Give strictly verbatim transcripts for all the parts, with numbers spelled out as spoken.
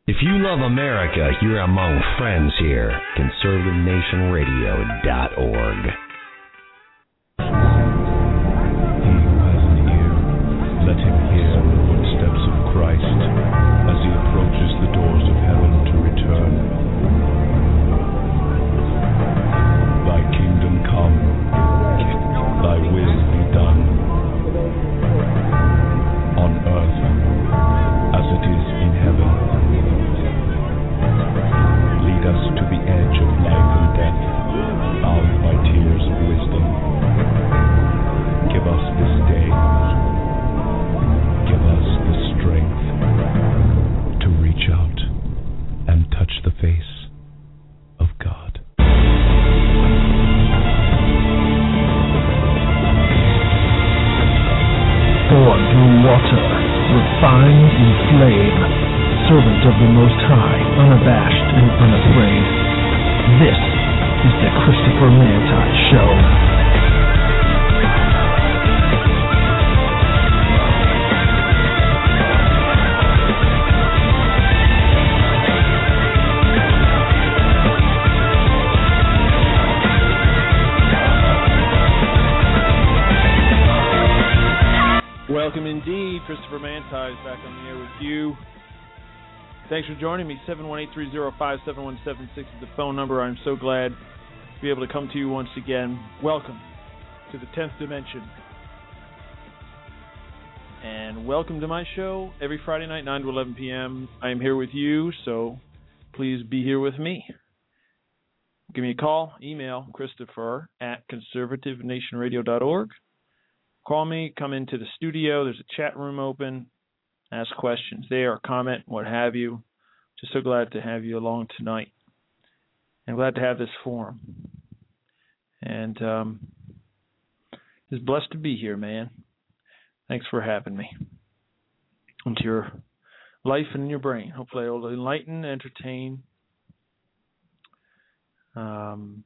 If you love America, you're among friends here. conservative nation radio dot org. He who has an ear, let him hear the footsteps of Christ as he approaches the doors of heaven to return. Thy kingdom come, thy will be done, on earth as it is in heaven. Lead us to the edge of life and death, bound by tears of wisdom. Give us this day, give us the strength to reach out and touch the face of God. Born through water, refined in flame, servant of the Most High, unabashed and unafraid. This is the Christopher Manti Show. Welcome indeed. Christopher Manti is back on the air with you. Thanks for joining me. seven one eight, three oh five, seven one seven six is the phone number. I'm so glad to be able to come to you once again. Welcome to the tenth dimension. And welcome to my show every Friday night, nine to eleven p.m. I am here with you, so please be here with me. Give me a call, email Christopher at conservative nation radio dot org. Call me, come into the studio. There's a chat room open. Ask questions there, or comment, what have you. Just so glad to have you along tonight. And glad to have this forum. And um, just blessed to be here, man. Thanks for having me into your life and your brain. Hopefully I will enlighten, entertain, um,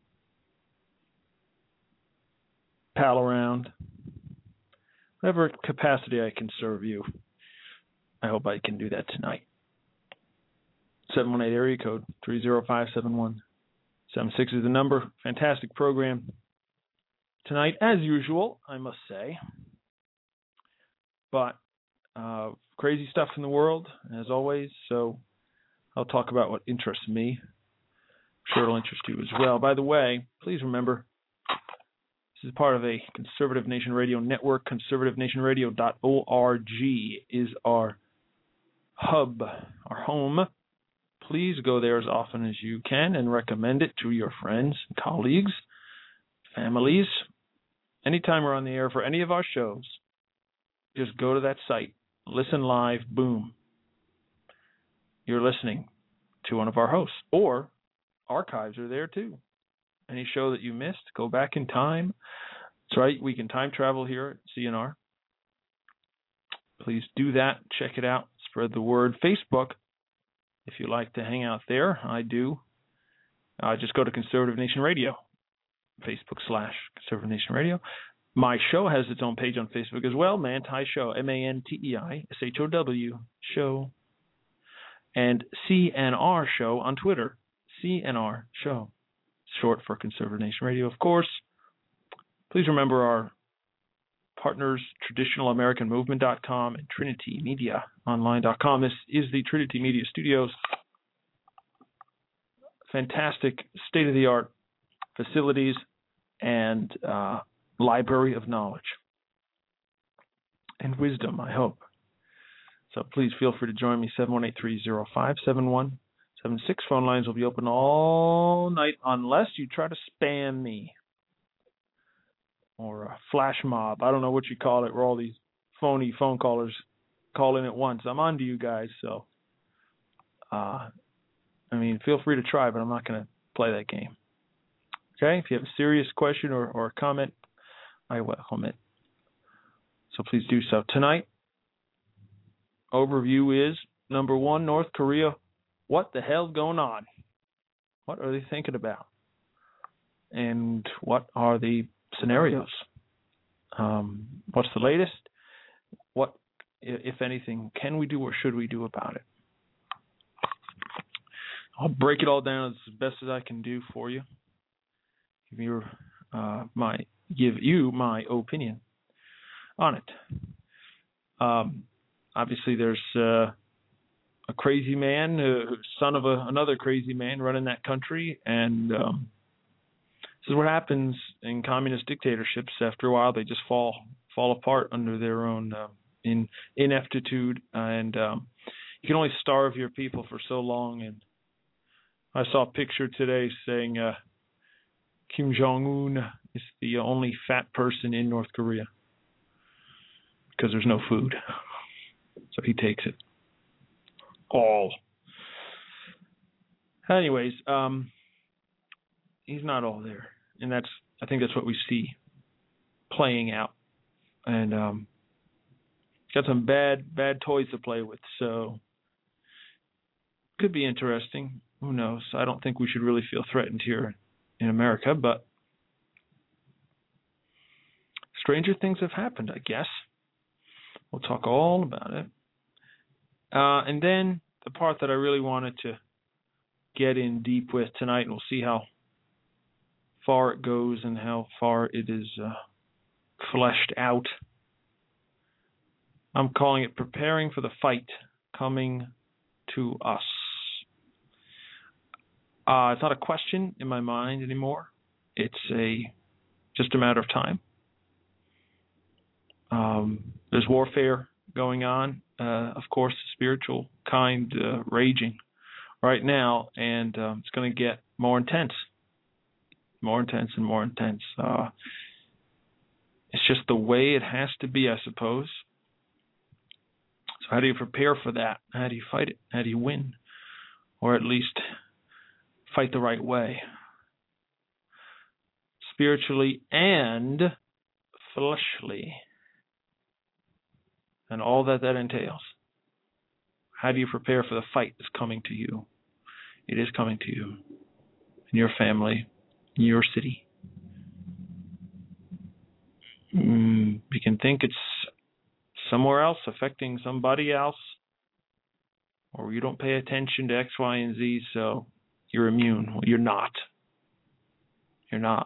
pal around, whatever capacity I can serve you. I hope I can do that tonight. seven one eight area code three oh five, seven one seven six is the number. Fantastic program tonight, as usual, I must say. But uh, crazy stuff in the world, as always. So I'll talk about what interests me. I'm sure it'll interest you as well. By the way, please remember, this is part of a Conservative Nation Radio network. conservative nation radio dot org is our hub, our home. Please go there as often as you can and recommend it to your friends, colleagues, families. Anytime we're on the air for any of our shows, just go to that site, listen live, boom. You're listening to one of our hosts, or archives are there too. Any show that you missed, go back in time. That's right, we can time travel here at C N R. Please do that. Check it out. Spread the word. Facebook, if you like to hang out there, I do. Uh, just go to Conservative Nation Radio, Facebook slash Conservative Nation Radio. My show has its own page on Facebook as well, Manti Show, M A N T E I S H O W, show. And C N R Show on Twitter, C N R Show, short for Conservative Nation Radio, of course. Please remember our partners, traditional american movement dot com and trinity media online dot com. This is the Trinity Media Studios. Fantastic state-of-the-art facilities and uh, library of knowledge and wisdom, I hope. So please feel free to join me, seven one eight, three oh five, seven one seven six. Phone lines will be open all night unless you try to spam me. Or a flash mob. I don't know what you call it, where all these phony phone callers call in at once. I'm on to you guys, so uh, I mean, feel free to try, but I'm not going to play that game. Okay? If you have a serious question or, or a comment, I welcome it. So please do so. Tonight, overview is, number one, North Korea. What the hell's going on? What are they thinking about? And what are the scenarios? Um, what's the latest? What, if anything, can we do or should we do about it? I'll break it all down as best as I can do for you. Give you uh, my give you my opinion on it. Um, obviously, there's uh, a crazy man, uh, son of a, another crazy man, running that country, and um, this is what happens in communist dictatorships. After a while, they just fall fall apart under their own uh, in ineptitude, and um, you can only starve your people for so long. And I saw a picture today saying uh, Kim Jong-un is the only fat person in North Korea because there's no food. So he takes it all. Anyways, um, he's not all there. And that's, I think that's what we see playing out. And um, got some bad, bad toys to play with. So could be interesting. Who knows? I don't think we should really feel threatened here in America, but stranger things have happened, I guess. We'll talk all about it. Uh, and then the part that I really wanted to get in deep with tonight, and we'll see how far it goes and how far it is uh, fleshed out. I'm calling it Preparing for the Fight Coming to Us. Uh, it's not a question in my mind anymore. It's a just a matter of time. Um, there's warfare going on, uh, of course, the spiritual kind uh, raging right now, and um, it's going to get more intense, more intense and more intense. Uh, it's just the way it has to be, I suppose. So how do you prepare for that? How do you fight it? How do you win? Or at least fight the right way, spiritually and fleshly, and all that that entails. How do you prepare for the fight that's coming to you? It is coming to you, in your family, in your city. Mm, you can think it's somewhere else affecting somebody else, or you don't pay attention to X, Y, and Z, so you're immune. Well, you're not. You're not.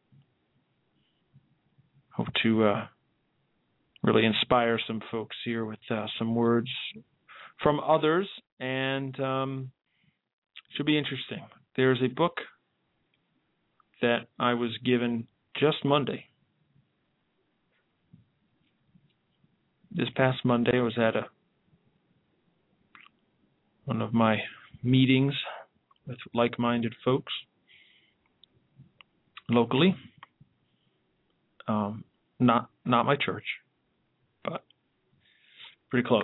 Hope to uh, really inspire some folks here with uh, some words from others, and um, it should be interesting. There's a book that I was given just Monday. This past Monday, I was at a one of my meetings with like-minded folks locally. Um, not not my church, but pretty close.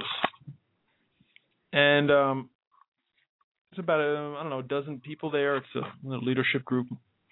And um, it's about a, I don't know, a dozen people there. It's a, a leadership group,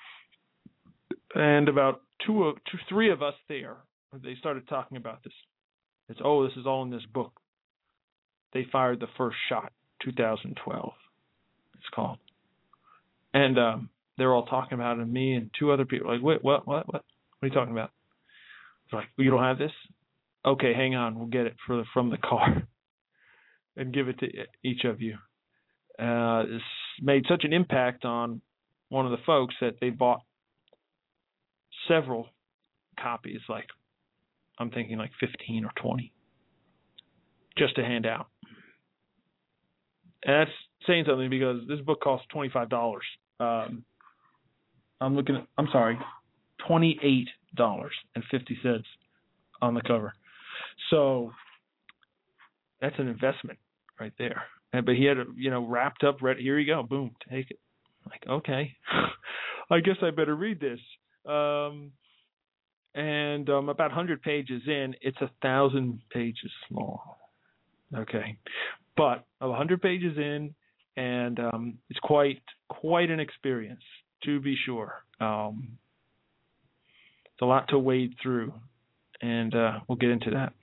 and about two, of, two, three of us there. They started talking about this. It's oh, this is all in this book. They fired the first shot, two thousand twelve. It's called. And um, they're all talking about it, and me and two other people. Like, wait, what, what, what? What are you talking about? It's like, well, you don't have this? Okay, hang on. We'll get it for the, from the car and give it to each of you. Uh, it's made such an impact on one of the folks that they bought several copies, like I'm thinking like fifteen or twenty, just to hand out. And that's saying something because this book costs twenty-five dollars. Um, I'm looking at, I'm sorry, twenty-eight dollars and fifty cents on the cover. So that's an investment right there. And, but he had it, you know, wrapped up, ready. Here you go. Boom, take it. Like, okay, I guess I better read this. Um, and um, about one hundred pages in, it's a thousand pages long. Okay, but one hundred pages in, and um, it's quite quite an experience, to be sure. Um, it's a lot to wade through, and uh, we'll get into that.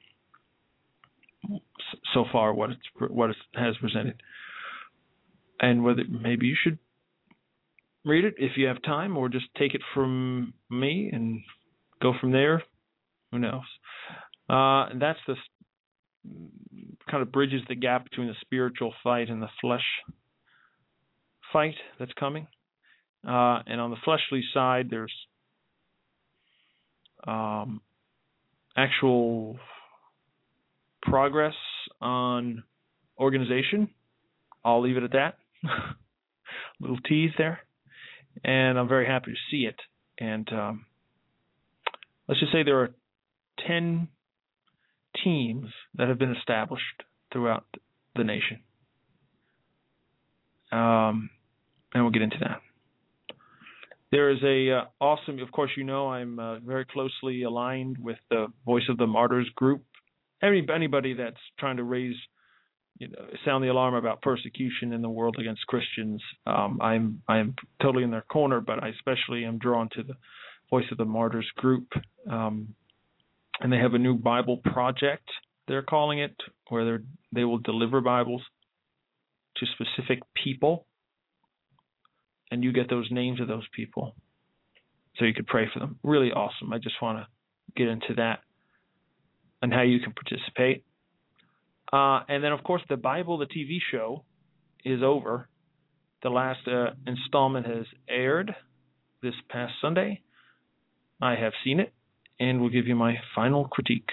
So far, what it's what it has presented, and whether maybe you should read it if you have time, or just take it from me and go from there. Who knows? Uh, and that's the kind of bridges the gap between the spiritual fight and the flesh fight that's coming. Uh, and on the fleshly side, there's um, actual progress on organization. I'll leave it at that. Little tease there. And I'm very happy to see it. And um, let's just say there are ten teams that have been established throughout the nation. Um, and we'll get into that. There is a uh, awesome, of course, you know, I'm uh, very closely aligned with the Voice of the Martyrs group. Any, anybody that's trying to raise, you know, sound the alarm about persecution in the world against Christians, um, I'm I'm totally in their corner, but I especially am drawn to the Voice of the Martyrs group. Um, and they have a new Bible project, they're calling it, where they they will deliver Bibles to specific people. And you get those names of those people so you could pray for them. Really awesome. I just want to get into that and how you can participate. Uh, and then, of course, the Bible, the T V show, is over. The last uh, installment has aired this past Sunday. I have seen it and will give you my final critique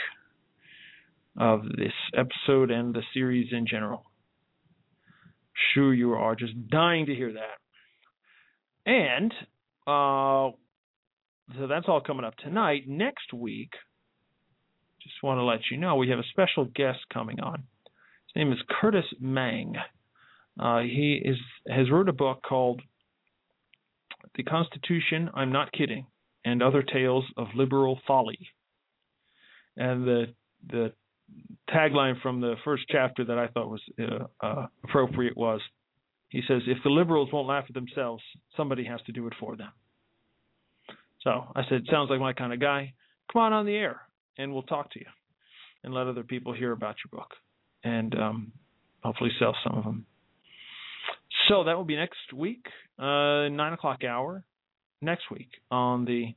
of this episode and the series in general. Sure you are just dying to hear that. And uh, so that's all coming up tonight. Next week, just want to let you know, we have a special guest coming on. His name is Curtis Mang. Uh, he is has wrote a book called The Constitution, I'm Not Kidding, and Other Tales of Liberal Folly. And the the tagline from the first chapter that I thought was uh, uh, appropriate was, he says, if the liberals won't laugh at themselves, somebody has to do it for them. So I said, sounds like my kind of guy. Come on on the air, and we'll talk to you and let other people hear about your book and um, hopefully sell some of them. So that will be next week, uh, nine o'clock hour, next week on the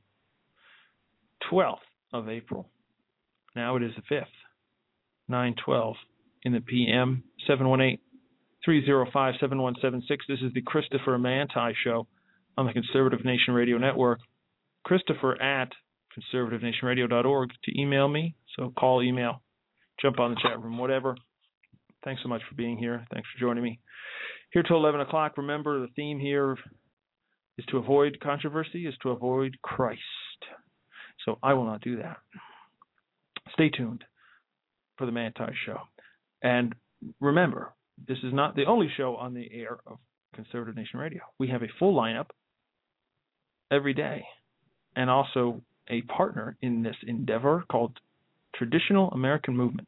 twelfth of April. Now it is the fifth, nine twelve in the P M, seven one eight, three oh five, seven one seven six. This is the Christopher Manti Show on the Conservative Nation Radio Network. Christopher at conservative nation radio dot org to email me. So call, email, jump on the chat room, whatever. Thanks so much for being here. Thanks for joining me. Here till eleven o'clock. Remember, the theme here is to avoid controversy, is to avoid Christ. So I will not do that. Stay tuned for the Manti Show. And remember, this is not the only show on the air of Conservative Nation Radio. We have a full lineup every day, and also a partner in this endeavor called Traditional American Movement.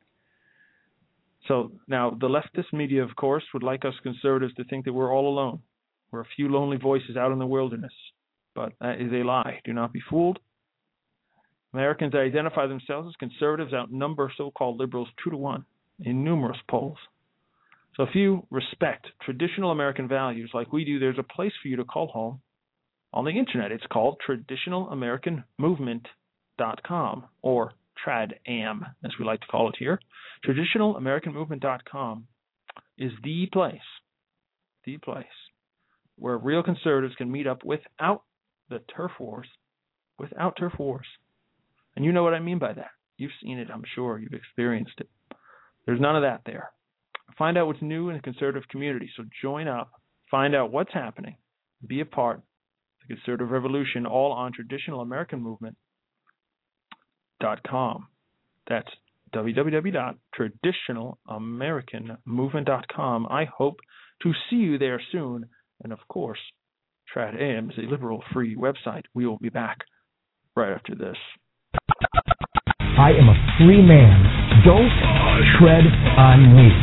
So now the leftist media, of course, would like us conservatives to think that we're all alone. We're a few lonely voices out in the wilderness. But that is a lie. Do not be fooled. Americans that identify themselves as conservatives outnumber so-called liberals two to one in numerous polls. So if you respect traditional American values like we do, there's a place for you to call home on the internet. It's called traditional american movement dot com, or TradAm, as we like to call it here. traditional american movement dot com is the place, the place where real conservatives can meet up without the turf wars, without turf wars. And you know what I mean by that. You've seen it, I'm sure. You've experienced it. There's none of that there. Find out what's new in the conservative community. So join up, find out what's happening, be a part of the conservative revolution, all on traditional american movement dot com. That's w w w dot traditional american movement dot com. I hope to see you there soon. And of course, TradAm is a liberal free website. We will be back right after this. I am a free man. Don't tread on me.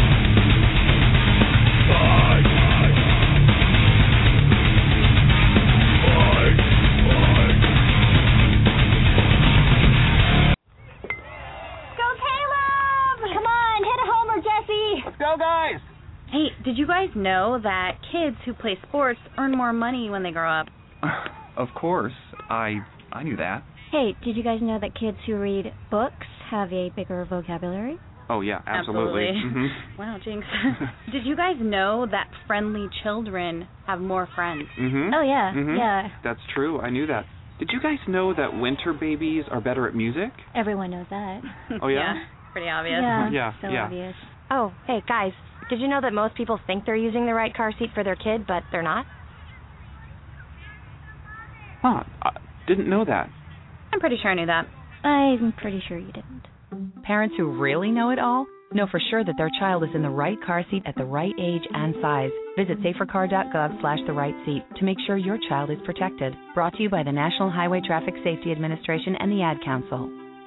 Go, guys! Hey, did you guys know that kids who play sports earn more money when they grow up? Of course. I I knew that. Hey, did you guys know that kids who read books have a bigger vocabulary? Oh, yeah, absolutely. Absolutely. Mm-hmm. Wow, Jinx. Did you guys know that friendly children have more friends? Mm-hmm. Oh, yeah, mm-hmm. yeah. That's true. I knew that. Did you guys know that winter babies are better at music? Everyone knows that. Oh, yeah? Yeah, pretty obvious. Yeah, Yeah, so yeah. obvious. Oh, hey, guys, did you know that most people think they're using the right car seat for their kid, but they're not? Huh, I didn't know that. I'm pretty sure I knew that. I'm pretty sure you didn't. Parents who really know it all know for sure that their child is in the right car seat at the right age and size. Visit safercar.gov slash the right seat to make sure your child is protected. Brought to you by the National Highway Traffic Safety Administration and the Ad Council.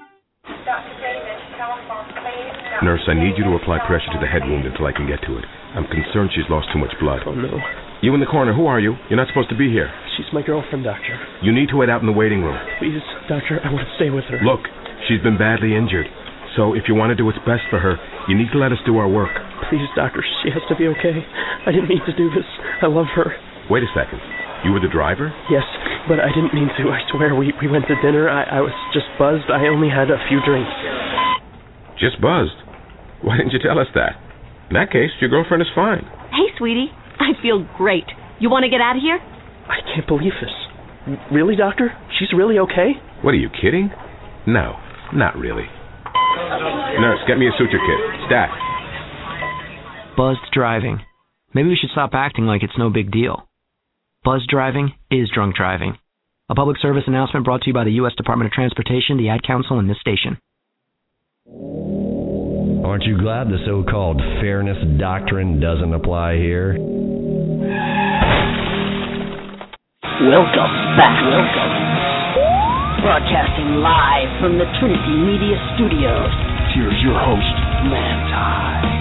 Nurse, I need you to apply pressure to the head wound until I can get to it. I'm concerned she's lost too much blood. Oh, no. You in the corner, who are you? You're not supposed to be here. She's my girlfriend, Doctor. You need to wait out in the waiting room. Please, Doctor, I want to stay with her. Look, she's been badly injured. So if you want to do what's best for her, you need to let us do our work. Please, Doctor, she has to be okay. I didn't mean to do this. I love her. Wait a second. You were the driver? Yes, but I didn't mean to. I swear, we, we went to dinner. I, I was just buzzed. I only had a few drinks. Just buzzed? Why didn't you tell us that? In that case, your girlfriend is fine. Hey, sweetie. I feel great. You want to get out of here? I can't believe this. Really, Doctor? She's really okay? What, are you kidding? No, not really. Nurse, get me a suture kit. Stat. Buzzed driving. Maybe we should stop acting like it's no big deal. Buzzed driving is drunk driving. A public service announcement brought to you by the U S Department of Transportation, the Ad Council, and this station. Aren't you glad the so-called fairness doctrine doesn't apply here? Welcome back. Welcome. Broadcasting live from the Trinity Media Studios. Here's your host, Manti.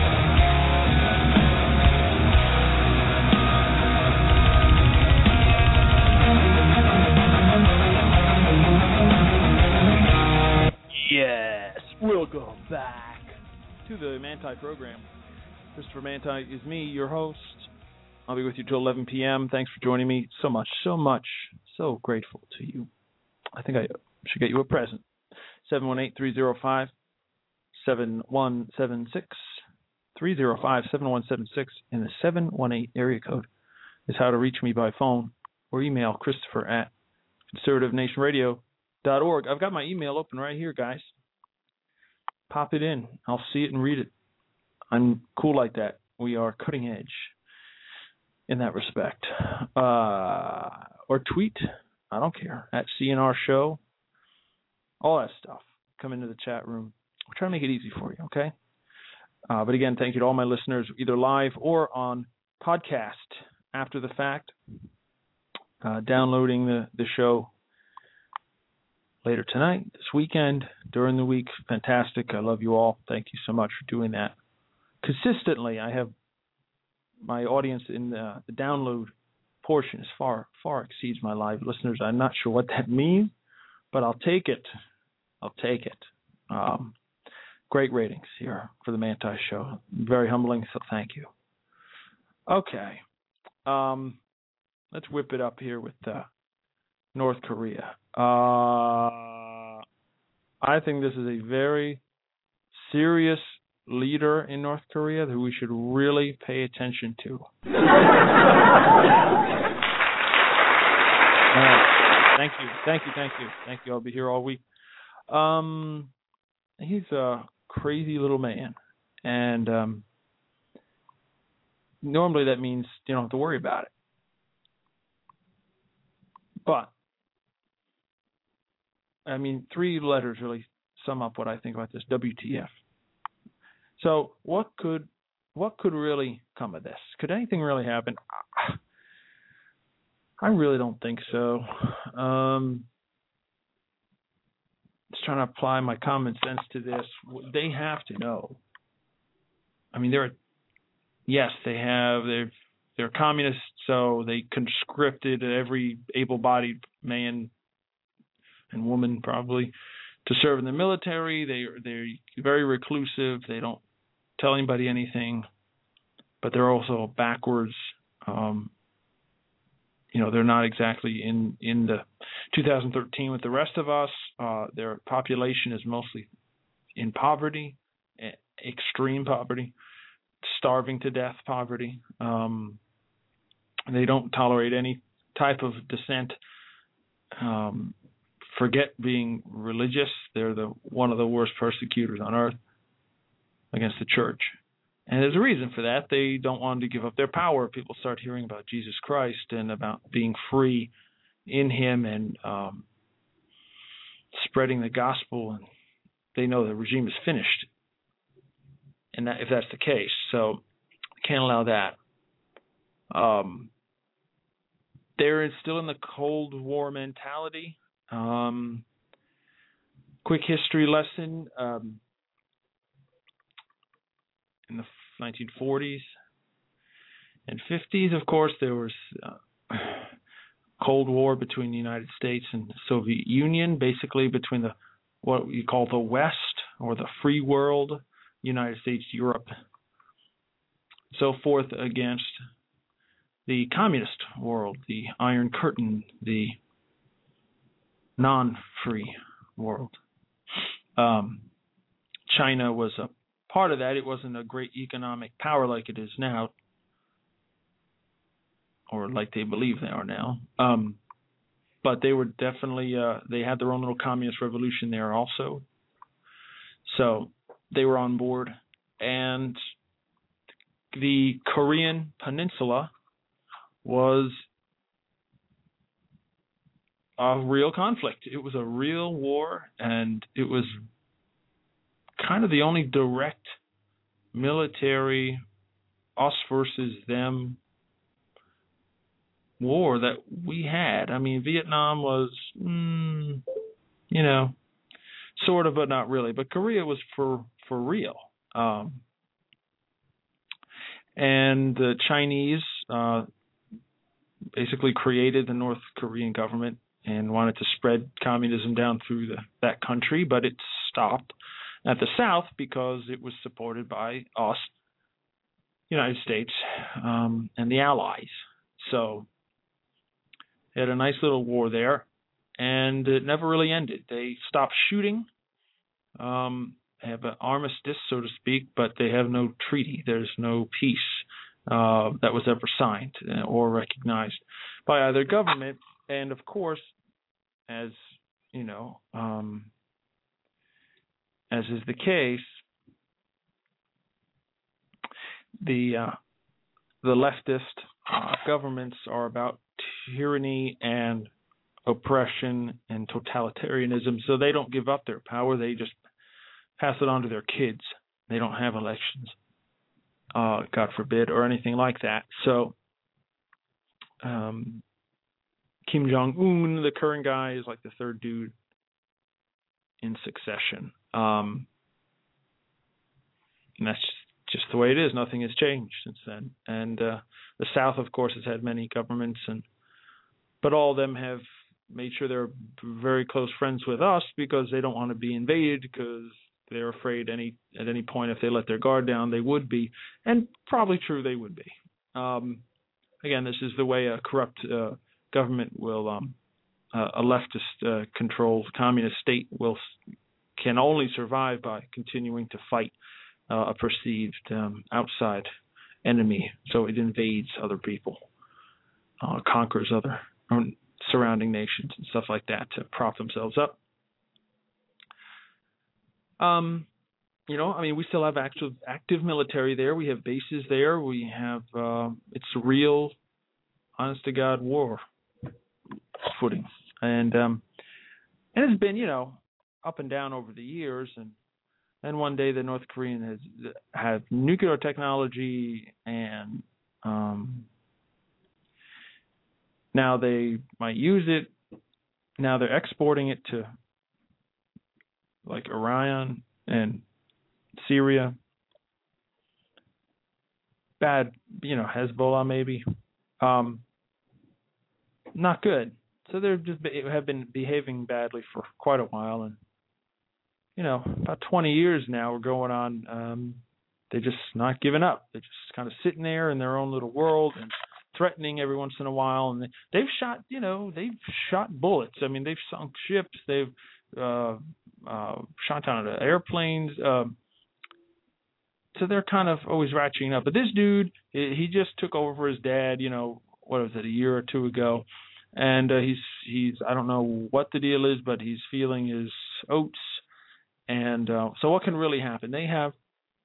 Yes, welcome back to the Manti program. Christopher Manti is me, your host. I'll be with you till eleven p.m. Thanks for joining me. So much, so much, so grateful to you. I think I should get you a present. seven one eight, three oh five, seven one seven six. three oh five, seven one seven six in the seven one eight area code is how to reach me by phone or email Christopher at conservative nation radio dot org. I've got my email open right here, guys. Pop it in. I'll see it and read it. I'm cool like that. We are cutting edge in that respect. Uh, or tweet. I don't care. At C N R Show. All that stuff. Come into the chat room. We're trying to make it easy for you, okay? Uh, but again, thank you to all my listeners, either live or on podcast after the fact. Uh, downloading the, the show later tonight, this weekend, during the week. Fantastic. I love you all. Thank you so much for doing that. Consistently, I have my audience in the, the download portion is far, far exceeds my live listeners. I'm not sure what that means, but I'll take it. I'll take it. Um, great ratings here for the Manti Show. Very humbling, so thank you. Okay. Um, let's whip it up here with uh, North Korea. Uh, I think this is a very serious leader in North Korea that we should really pay attention to. All right. Thank you, thank you, thank you, thank you. I'll be here all week. Um, he's a crazy little man, and um, normally that means you don't have to worry about it. But I mean, three letters really sum up what I think about this. W T F. So what could what could really come of this? Could anything really happen? I really don't think so. Um, just trying to apply my common sense to this. They have to know. I mean, they're yes, they have. They're they're communists, so they conscripted every able-bodied man and woman probably to serve in the military. They they're very reclusive. They don't tell anybody anything, but they're also backwards. Um, you know, they're not exactly in in the two thousand thirteen with the rest of us. Uh, their population is mostly in poverty, extreme poverty, starving to death poverty. Um, they don't tolerate any type of dissent. Um, forget being religious. They're the one of the worst persecutors on earth against the church. And there's a reason for that. They don't want to give up their power. People start hearing about Jesus Christ and about being free in him and um, spreading the gospel, and they know the regime is finished. And that, if that's the case, so can't allow that. Um, they're still in the Cold War mentality. Um, quick history lesson. Um, in the nineteen forties and fifties, of course, there was uh, Cold War between the United States and the Soviet Union, basically between the what we call the West or the free world, United States, Europe, so forth, against the communist world, the Iron Curtain, the non-free world. Um, China was a part of that. It wasn't a great economic power like it is now, or like they believe they are now. Um, but they were definitely, uh, they had their own little communist revolution there also. So they were on board. And the Korean Peninsula was a real conflict. It was a real war, and it was kind of the only direct military us versus them war that we had. I mean, Vietnam was, mm, you know, sort of, but not really. But Korea was for, for real. Um, and the Chinese uh, basically created the North Korean government and wanted to spread communism down through the, that country, but it stopped at the South because it was supported by us, United States, um, and the Allies. So they had a nice little war there, and it never really ended. They stopped shooting, um, have an armistice, so to speak, but they have no treaty. There's no peace uh, that was ever signed or recognized by either government. And, of course, as, you know, um, as is the case, the uh, the leftist uh, governments are about tyranny and oppression and totalitarianism, so they don't give up their power. They just pass it on to their kids. They don't have elections, uh, God forbid, or anything like that. So um, Kim Jong-un, the current guy, is like the third dude in succession. Um, and that's just the way it is. Nothing has changed since then. And uh, the South, of course, has had many governments, and but all of them have made sure they're very close friends with us because they don't want to be invaded, because they're afraid any at any point if they let their guard down, they would be. And probably true, they would be. Um, again, this is the way a corrupt uh, government will, um, uh, a leftist-controlled uh, communist state will can only survive by continuing to fight uh, a perceived um, outside enemy. So it invades other people, uh, conquers other surrounding nations and stuff like that to prop themselves up. Um, you know, I mean, we still have active active military there. We have bases there. We have uh, it's a real, honest to God war footing, and um, and it's been, you know, up and down over the years. And then one day the North Korean has have nuclear technology, and um, now they might use it. Now they're exporting it to like Iran and Syria. Bad, you know, Hezbollah maybe. Um, not good. So they're just be, have been behaving badly for quite a while, and you know, about twenty years now we're going on. Um, they're just not giving up. They're just kind of sitting there in their own little world and threatening every once in a while. And they've shot, you know, they've shot bullets. I mean, they've sunk ships. They've uh, uh, shot down airplanes. Uh, so they're kind of always ratcheting up. But this dude, he just took over for his dad, you know, what was it, a year or two ago. And uh, he's, he's I don't know what the deal is, but he's feeling his oats. And uh, so what can really happen? They have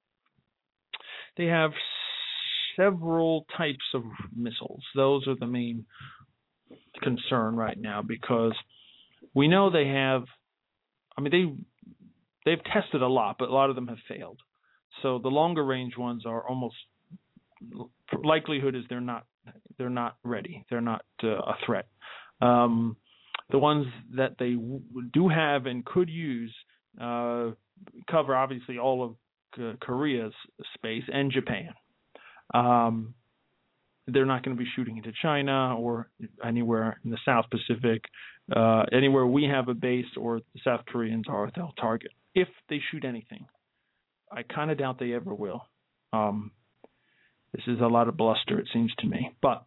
they have several types of missiles. Those are the main concern right now, because we know they have, I mean, they, they've tested a lot, but a lot of them have failed. So the longer range ones are almost, likelihood is they're not they're not ready. They're not uh, a threat. Um, the ones that they w- do have and could use uh, cover obviously all of uh, Korea's space and Japan. Um, they're not going to be shooting into China or anywhere in the South Pacific. Uh, anywhere we have a base or the South Koreans are, they'll target if they shoot anything. I kind of doubt they ever will. Um, this is a lot of bluster, it seems to me. But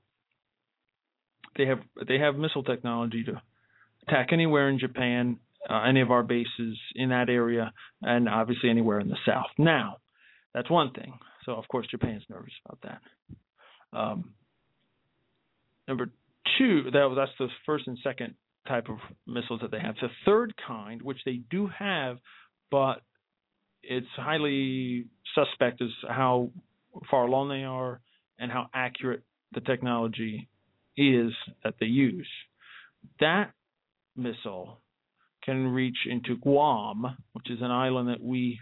they have they have missile technology to attack anywhere in Japan, uh, any of our bases in that area, and obviously anywhere in the South. Now, that's one thing. So, of course, Japan's nervous about that. Um, number two, that was, that's the first and second type of missiles that they have. The third kind, which they do have, but it's highly suspect, is how far along they are and how accurate the technology is that they use. That missile can reach into Guam, which is an island that we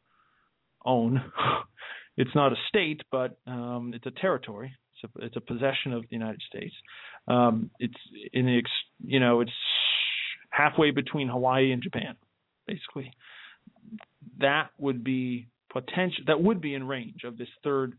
own. It's not a state, but um, it's a territory. It's a, it's a possession of the United States. Um, it's in the, you know, it's halfway between Hawaii and Japan, basically. That would be potential. That would be in range of this third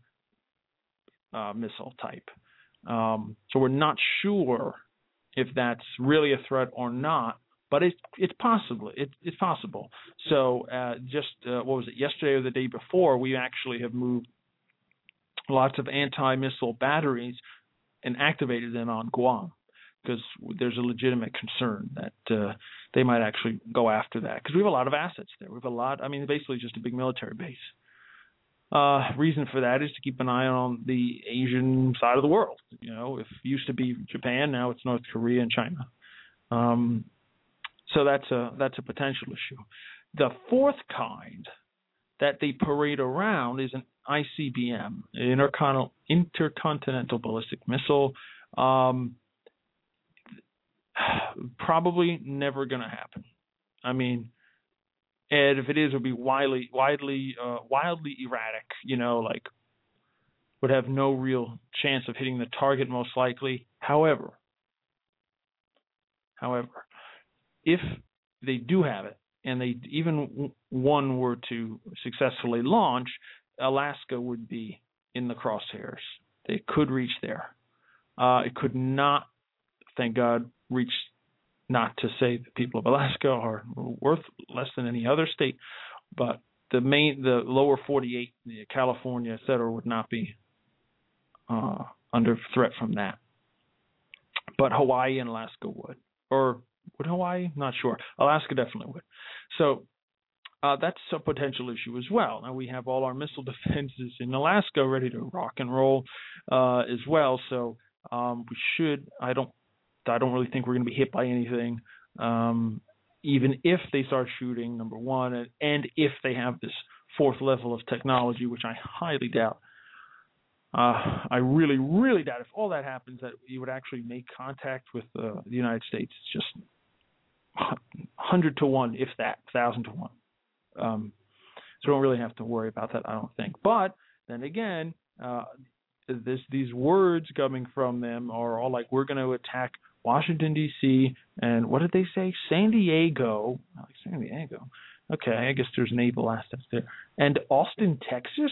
uh, missile type. Um, so we're not sure if that's really a threat or not, but it's it's possible. It, it's possible. So uh, just uh, what was it? Yesterday or the day before, we actually have moved lots of anti-missile batteries and activated them on Guam, because there's a legitimate concern that uh, they might actually go after that, because we have a lot of assets there. We have a lot. I mean, basically just a big military base. Uh, reason for that is to keep an eye on the Asian side of the world. You know, if it used to be Japan, now it's North Korea and China. Um, so that's a that's a potential issue. The fourth kind that they parade around is an I C B M, intercon- intercontinental ballistic missile. Um, probably never going to happen. I mean, and if it is, it would be widely, widely, uh, wildly erratic. You know, like would have no real chance of hitting the target, most likely. However, however, if they do have it, and they even one were to successfully launch, Alaska would be in the crosshairs. They could reach there. Uh, it could not, thank God, reach. Not to say the people of Alaska are worth less than any other state, but the main, the lower forty-eight, California, et cetera, would not be uh, under threat from that. But Hawaii and Alaska would. Or would Hawaii? Not sure. Alaska definitely would. So uh, that's a potential issue as well. Now we have all our missile defenses in Alaska ready to rock and roll uh, as well. So um, we should, I don't, I don't really think we're going to be hit by anything, um, even if they start shooting, number one, and, and if they have this fourth level of technology, which I highly doubt. Uh, I really, really doubt if all that happens that you would actually make contact with uh, the United States. It's just one hundred to one, if that, one thousand to one. Um, so we don't really have to worry about that, I don't think. But then again, uh, this, these words coming from them are all like, we're going to attack Washington, D C, and what did they say? San Diego. Like San Diego. Okay, I guess there's naval assets there. And Austin, Texas?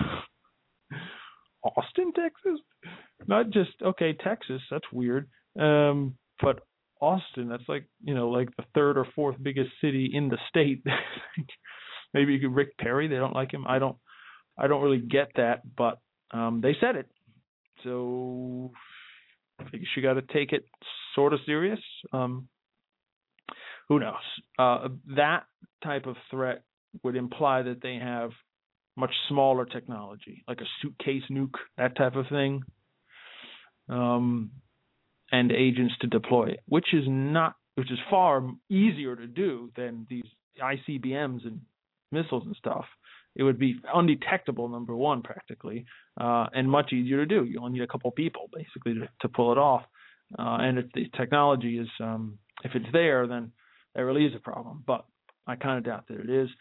Austin, Texas? Not just, okay, Texas, that's weird. Um, but Austin, that's like, you know, like the third or fourth biggest city in the state. Maybe you could Rick Perry, they don't like him. I don't I don't really get that, but um, they said it. So I guess you got to take it sort of serious. Um, who knows? Uh, that type of threat would imply that they have much smaller technology, like a suitcase nuke, that type of thing, um, and agents to deploy it, which is not, which is far easier to do than these I C B Ms and missiles and stuff. It would be undetectable, number one, practically, uh, and much easier to do. You only need a couple people, basically, to, to pull it off. Uh, and if the technology is, um, if it's there, then that really is a problem. But I kind of doubt that it is.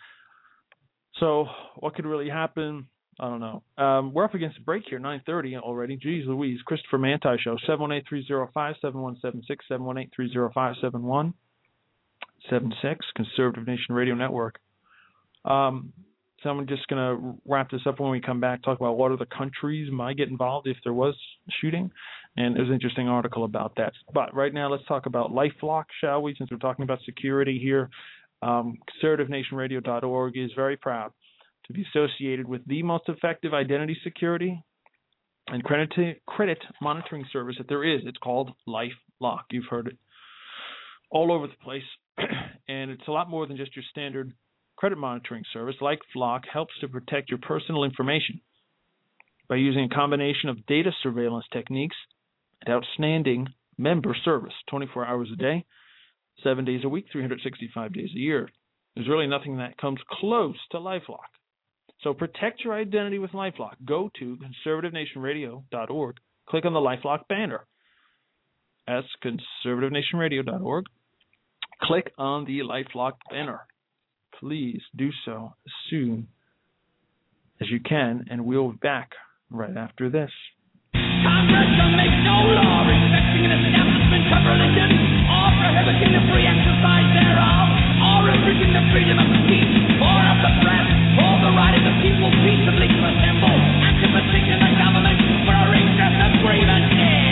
So what could really happen? I don't know. Um, we're up against a break here, nine thirty already. Jeez Louise. Christopher Manti Show, seven one eight, three oh five, seven one seven six, seven one eight, three oh five, seven one seven six, Conservative Nation Radio Network. Um, so I'm just going to wrap this up when we come back, talk about what other countries might get involved if there was shooting. And there's an interesting article about that. But right now, let's talk about LifeLock, shall we, since we're talking about security here. Um, conservative nation radio dot org is very proud to be associated with the most effective identity security and credit, credit monitoring service that there is. It's called LifeLock. You've heard it all over the place. And it's a lot more than just your standard credit monitoring service. LifeLock helps to protect your personal information by using a combination of data surveillance techniques and outstanding member service, twenty-four hours a day, seven days a week, three hundred sixty-five days a year. There's really nothing that comes close to LifeLock. So protect your identity with LifeLock. Go to conservative nation radio dot org. Click on the LifeLock banner. That's conservative nation radio dot org. Click on the LifeLock banner. Please do so as soon as you can, and we'll be back right after this. Congress shall make no law respecting an establishment of religion, or prohibiting the free exercise thereof, or restricting the freedom of speech, or of the press, or the right of the people peaceably to assemble, and to petition the government for a redress of grievances.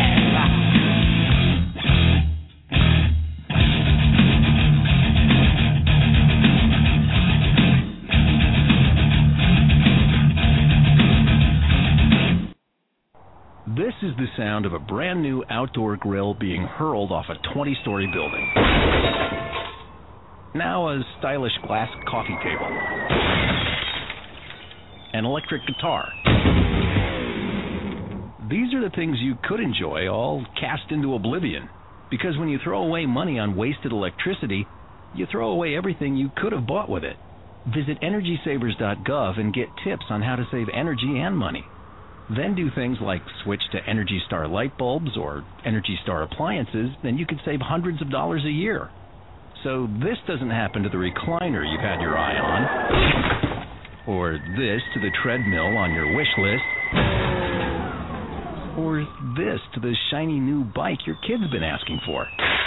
This is the sound of a brand new outdoor grill being hurled off a twenty-story building. Now a stylish glass coffee table. An electric guitar. These are the things you could enjoy, all cast into oblivion. Because when you throw away money on wasted electricity, you throw away everything you could have bought with it. Visit energy savers dot gov and get tips on how to save energy and money. Then do things like switch to Energy Star light bulbs or Energy Star appliances, and you could save hundreds of dollars a year. So this doesn't happen to the recliner you've had your eye on, or this to the treadmill on your wish list, or this to the shiny new bike your kid's been asking for.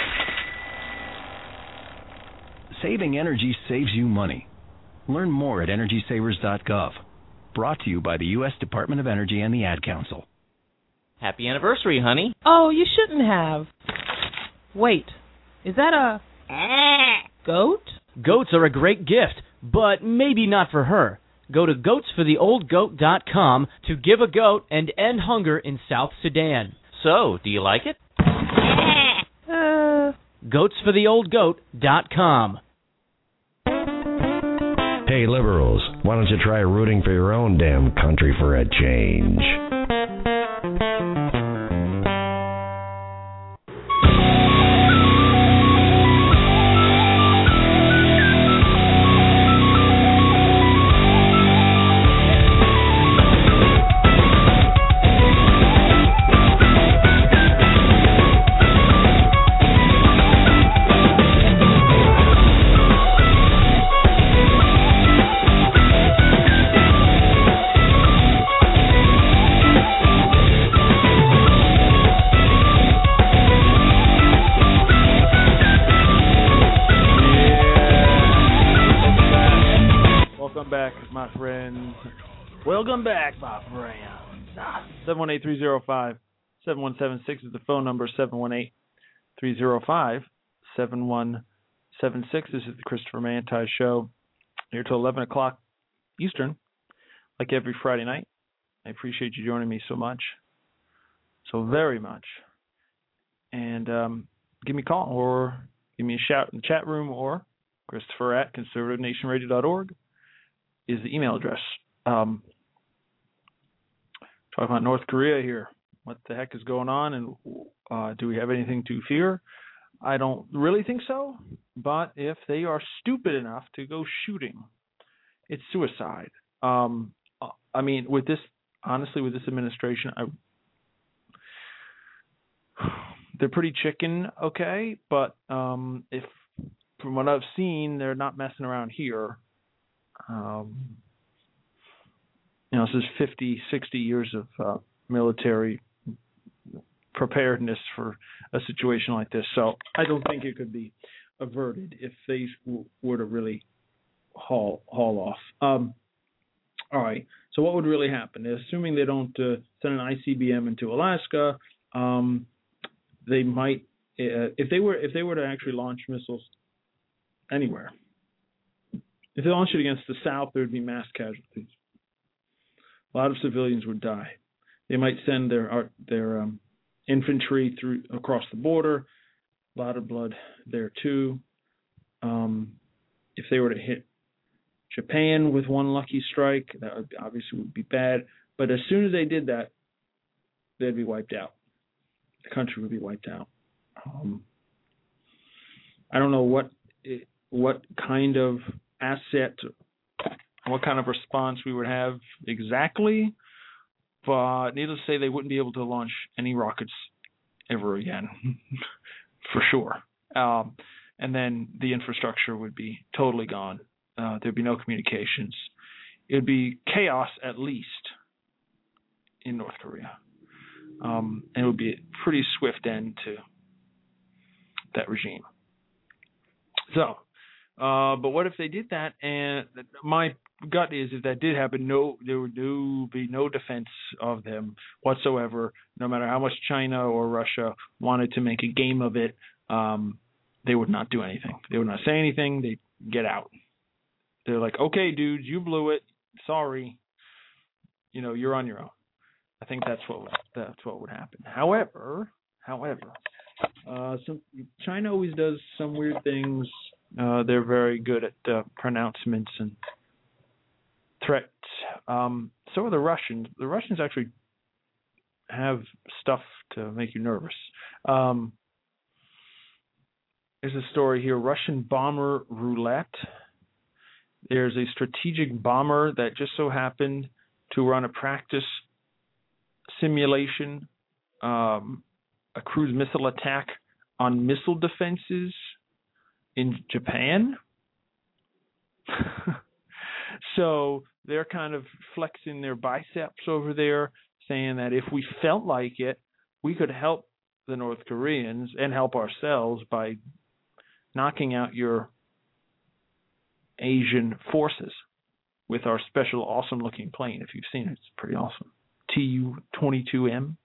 Saving energy saves you money. Learn more at energy savers dot gov. Brought to you by the U S Department of Energy and the Ad Council. Happy anniversary, honey. Oh, you shouldn't have. Wait, is that a goat? Goats are a great gift, but maybe not for her. Go to goats for the old goat dot com to give a goat and end hunger in South Sudan. So, do you like it? Uh... goats for the old goat dot com. Hey, liberals, why don't you try rooting for your own damn country for a change? Welcome back, my friends. seven one eight, three oh five, seven one seven six is the phone number, seven one eight, three oh five, seven one seven six. This is the Christopher Manti Show, here till eleven o'clock Eastern, like every Friday night. I appreciate you joining me so much, so very much. And um, give me a call or give me a shout in the chat room, or Christopher at conservative nation radio dot org is the email address. Um, talk about North Korea here. What the heck is going on, and uh, do we have anything to fear? I don't really think so, but if they are stupid enough to go shooting, it's suicide. Um, I mean, with this, honestly, with this administration, I, they're pretty chicken, okay, but um, if from what I've seen, they're not messing around here. Um, you know, this is fifty, sixty years of uh, military preparedness for a situation like this. So I don't think it could be averted if they w- were to really haul haul off. Um, all right. So what would really happen? Assuming they don't uh, send an I C B M into Alaska, um, they might, uh, if they were if they were to actually launch missiles anywhere, if they launched it against the South, there would be mass casualties. A lot of civilians would die. They might send their their um, infantry through across the border. A lot of blood there too. Um, if they were to hit Japan with one lucky strike, that would obviously would be bad. But as soon as they did that, they'd be wiped out. The country would be wiped out. Um, I don't know what what kind of asset, what kind of response we would have exactly, but needless to say, they wouldn't be able to launch any rockets ever again, for sure. Um, and then the infrastructure would be totally gone. Uh, there'd be no communications. It would be chaos, at least, in North Korea. Um, and it would be a pretty swift end to that regime. So, uh, but what if they did that? And my gut is, if that did happen, no, there would no, be no defense of them whatsoever. No matter how much China or Russia wanted to make a game of it, um, they would not do anything. They would not say anything. They'd get out. They're like, okay, dudes, you blew it. Sorry. You know, you're on your own. I think that's what would, that's what would happen. However, however, uh, so China always does some weird things. Uh, they're very good at uh, pronouncements and threats. Um, so are the Russians. The Russians actually have stuff to make you nervous. Um, there's a story here: Russian bomber roulette. There's a strategic bomber that just so happened to run a practice simulation, um, a cruise missile attack on missile defenses in Japan. So they're kind of flexing their biceps over there, saying that if we felt like it, we could help the North Koreans and help ourselves by knocking out your Asian forces with our special awesome-looking plane. If you've seen it, it's pretty awesome. T U twenty-two M.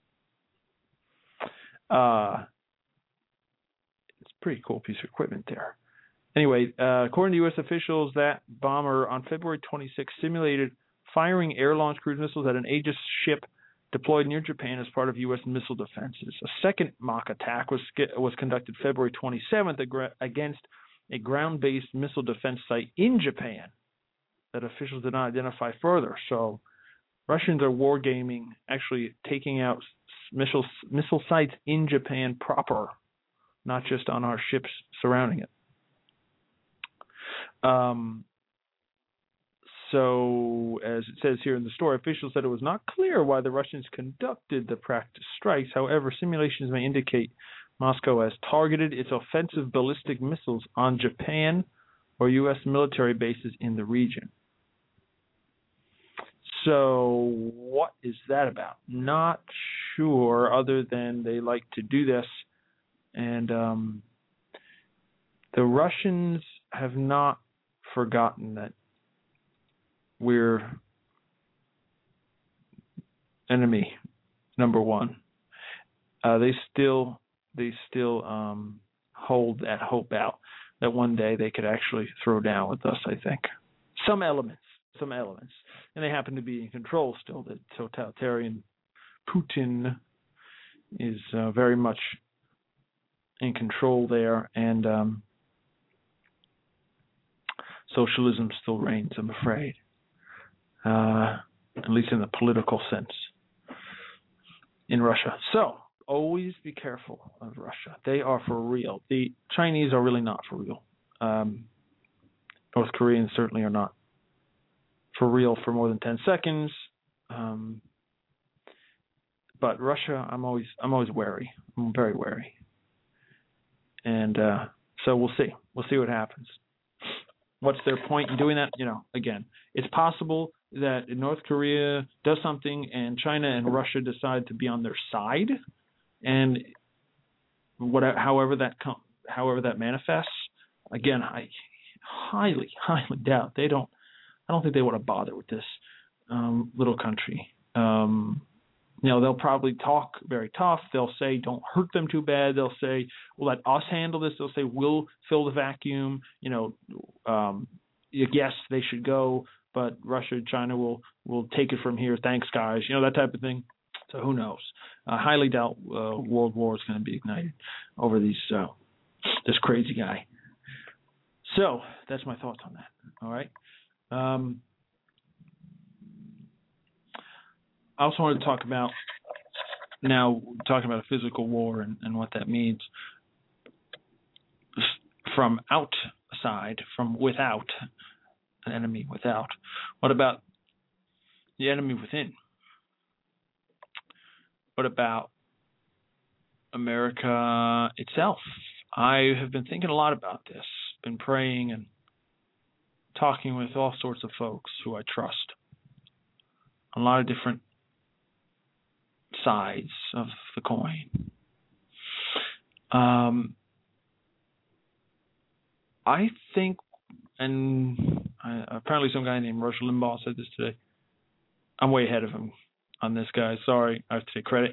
Uh, it's a pretty cool piece of equipment there. Anyway, uh, according to U S officials, that bomber on February twenty-sixth simulated firing air-launched cruise missiles at an Aegis ship deployed near Japan as part of U S missile defenses. A second mock attack was was conducted February twenty-seventh against a ground-based missile defense site in Japan that officials did not identify further. So Russians are wargaming, actually taking out missile, missile sites in Japan proper, not just on our ships surrounding it. Um, so, as it says here in the story, officials said it was not clear why the Russians conducted the practice strikes. However, simulations may indicate Moscow has targeted its offensive ballistic missiles on Japan or U S military bases in the region. So what is that about? Not sure, other than they like to do this. And um, the Russians have not forgotten that we're enemy number one. Uh, they still they still um, hold that hope out that one day they could actually throw down with us, I think. Some elements, some elements. And they happen to be in control still. The totalitarian Putin is uh, very much in control there, and um, socialism still reigns, I'm afraid. uh, at least in the political sense, in Russia. So always be careful of Russia. They are for real. The Chinese are really not for real. Um, North Koreans certainly are not for real for more than ten seconds. Um, but Russia, I'm always I'm always wary. I'm very wary. And uh, so we'll see. We'll see what happens. What's their point in doing that? You know, again, it's possible that North Korea does something and China and Russia decide to be on their side, and whatever, however that com- however that manifests. Again, I highly, highly doubt they don't. I don't think they want to bother with this um, little country. Um, you know, they'll probably talk very tough. They'll say, "Don't hurt them too bad." They'll say, "We'll let us handle this." They'll say, "We'll fill the vacuum." You know, um, yes, they should go, but Russia and China will will take it from here. Thanks, guys. You know, that type of thing. So who knows? I highly doubt uh, World War is going to be ignited over these uh, this crazy guy. So that's my thoughts on that. All right. Um, I also wanted to talk about now talking about a physical war and, and what that means from outside, from without, an enemy without. What about the enemy within? What about America itself? I have been thinking a lot about this, been praying and talking with all sorts of folks who I trust on a lot of different sides of the coin. Um, I think, and I, apparently some guy named Rush Limbaugh said this today. I'm way ahead of him on this guy. Sorry, I have to take credit.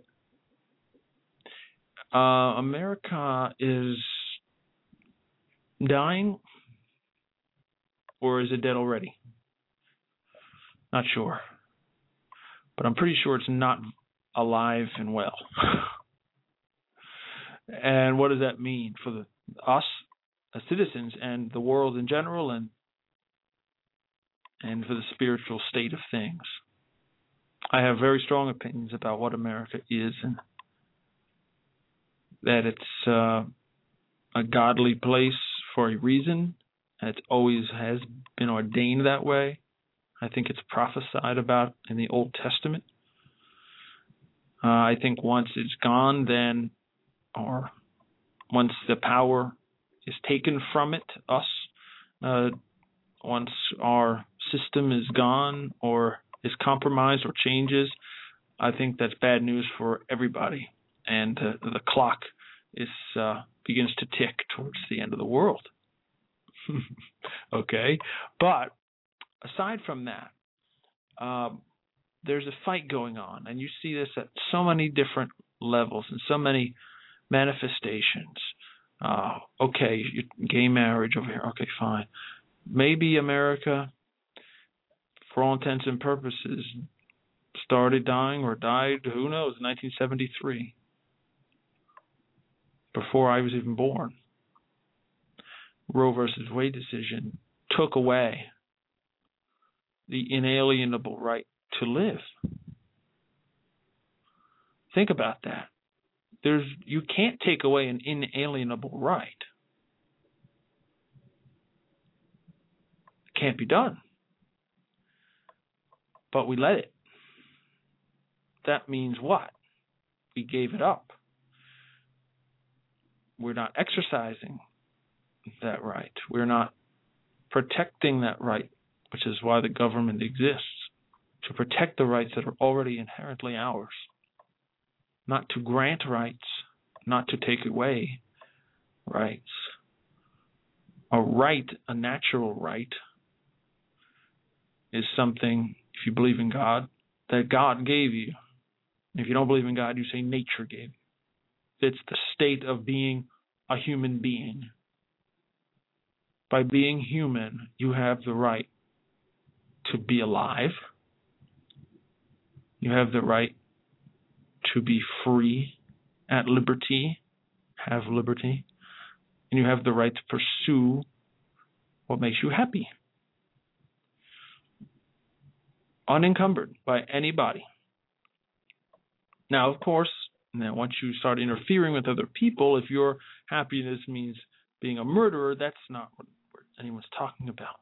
Uh, America is dying, or is it dead already? Not sure. But I'm pretty sure it's not alive and well. And what does that mean for the us as citizens and the world in general, and and for the spiritual state of things? I have very strong opinions about what America is, and that it's uh, a godly place for a reason. And it always has been ordained that way. I think it's prophesied about in the Old Testament. Uh, I think once it's gone, then, or once the power is taken from it, us, uh, once our system is gone or is compromised or changes, I think that's bad news for everybody. And uh, the clock is uh, begins to tick towards the end of the world. Okay? But aside from that, um, there's a fight going on, and you see this at so many different levels and so many manifestations. Uh, okay, gay marriage over here. Okay, fine. Maybe America, for all intents and purposes, started dying or died, who knows, in nineteen seventy-three, before I was even born. Roe versus Wade decision took away the inalienable right to live. Think about that. There's you can't take away an inalienable right. It can't be done. But we let it. That means what? We gave it up. We're not exercising that right. We're not protecting that right, which is why the government exists, to protect the rights that are already inherently ours. Not to grant rights, not to take away rights. A right, a natural right, is something, if you believe in God, that God gave you. If you don't believe in God, you say nature gave you. It's the state of being a human being. By being human, you have the right to be alive. You have the right to be free, at liberty, have liberty. And you have the right to pursue what makes you happy. unencumbered by anybody. Now, of course, now once you start interfering with other people, if your happiness means being a murderer, that's not what anyone's talking about.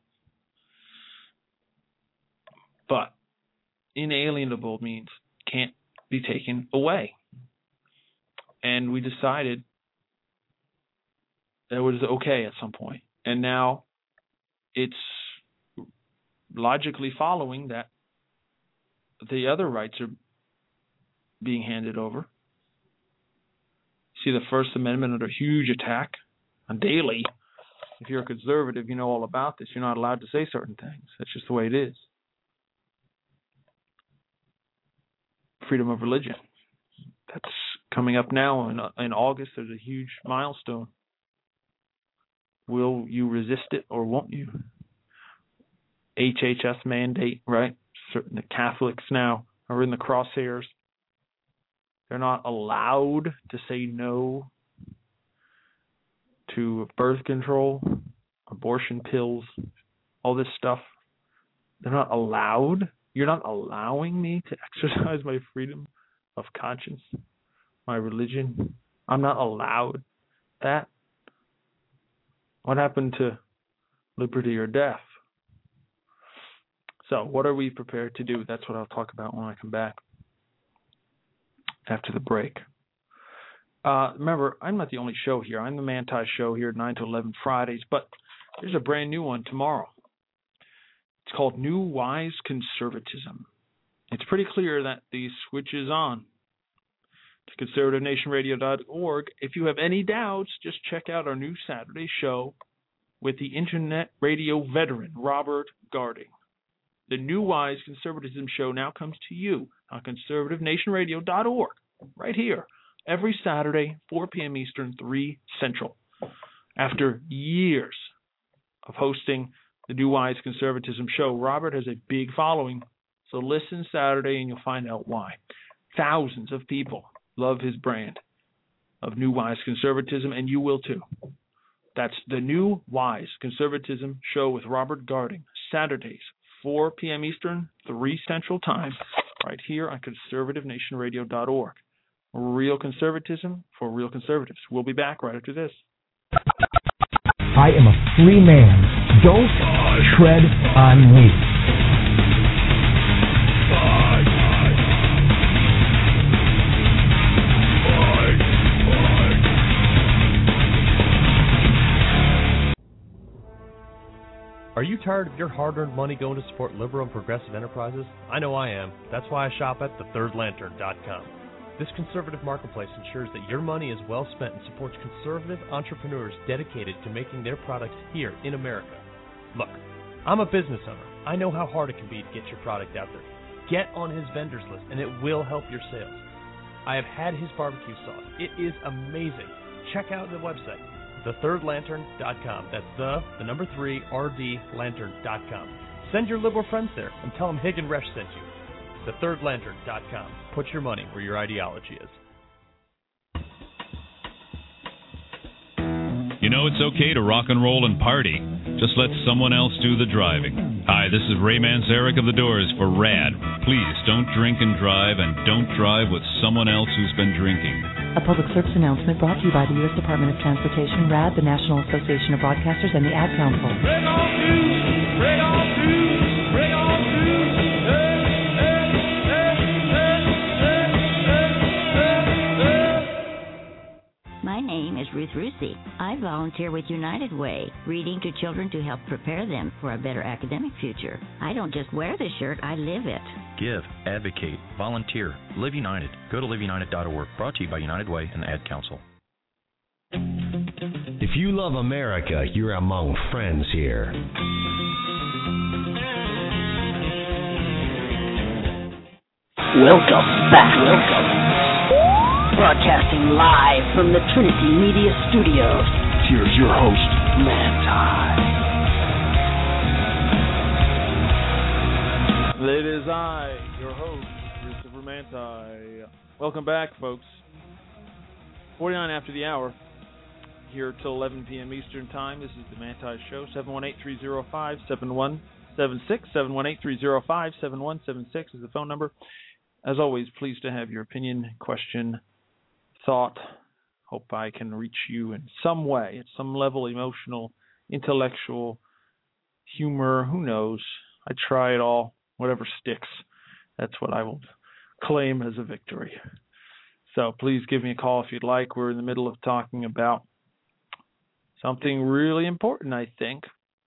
But inalienable means can't be taken away. And we decided that it was okay at some point. And now it's logically following that the other rights are being handed over. See the First Amendment under huge attack on daily. If you're a conservative, you know all about this. You're not allowed to say certain things. That's just the way it is. Freedom of religion. That's coming up now in, in August. There's a huge milestone. Will you resist it or won't you? H H S mandate, right? Certain the Catholics now are in the crosshairs. They're not allowed to say no to birth control, abortion pills, all this stuff. They're not allowed. You're not allowing me to exercise my freedom of conscience, my religion. I'm not allowed that. What happened to liberty or death? So what are we prepared to do? That's what I'll talk about when I come back after the break. Uh, remember, I'm not the only show here. I'm the Manti Show here at nine to eleven Fridays, but there's a brand new one tomorrow. It's called New Wise Conservatism. It's pretty clear that the switch is on to conservative nation radio dot org. If you have any doubts, just check out our new Saturday show with the Internet radio veteran, Robert Garding. The New Wise Conservatism Show now comes to you on conservative nation radio dot org, right here, every Saturday, four p.m. Eastern, three Central. After years of hosting the New Wise Conservatism Show, Robert has a big following, so listen Saturday and you'll find out why. Thousands of people love his brand of New Wise Conservatism, and you will too. That's the New Wise Conservatism Show with Robert Garding, Saturdays, four p.m. Eastern, three Central Time, right here on conservative nation radio dot org. Real conservatism for real conservatives. We'll be back right after this. I am a free man. Don't tread on me. Are you tired of your hard-earned money going to support liberal and progressive enterprises? I know I am. That's why I shop at the third lantern dot com. This conservative marketplace ensures that your money is well spent and supports conservative entrepreneurs dedicated to making their products here in America. Look, I'm a business owner. I know how hard it can be to get your product out there. Get on his vendors list and it will help your sales. I have had his barbecue sauce. It is amazing. Check out the website, the third lantern dot com. That's the, the number three, R D lantern dot com. Send your liberal friends there and tell them Hig and Resch sent you. the third lantern dot com. Put your money where your ideology is. You know it's okay to rock and roll and party. Just let someone else do the driving. Hi, this is Ray Manzarek of The Doors for RAD. Please don't drink and drive, and don't drive with someone else who's been drinking. A public service announcement brought to you by the U S Department of Transportation, RAD, the National Association of Broadcasters, and the Ad Council. Bring on through, bring on through, bring on through. My name is Ruth Rusi. I volunteer with United Way, reading to children to help prepare them for a better academic future. I don't just wear the shirt, I live it. Give, advocate, volunteer, Live United. Go to live united dot org. Brought to you by United Way and the Ad Council. If you love America, you're among friends here. Welcome back. Welcome. Broadcasting live from the Trinity Media Studios. Here's your host, Manti. It is I, your host, Christopher Manti. Welcome back, folks. forty-nine after the hour, here till eleven p.m. Eastern Time. This is the Manti Show, seven one eight, three oh five, seven one seven six, seven one eight, three zero five, seven one seven six is the phone number. As always, pleased to have your opinion, question, thought. Hope I can reach you in some way, at some level, emotional, intellectual, humor, who knows. I try it all, whatever sticks. That's what I will claim as a victory. So please give me a call if you'd like. We're in the middle of talking about something really important, I think.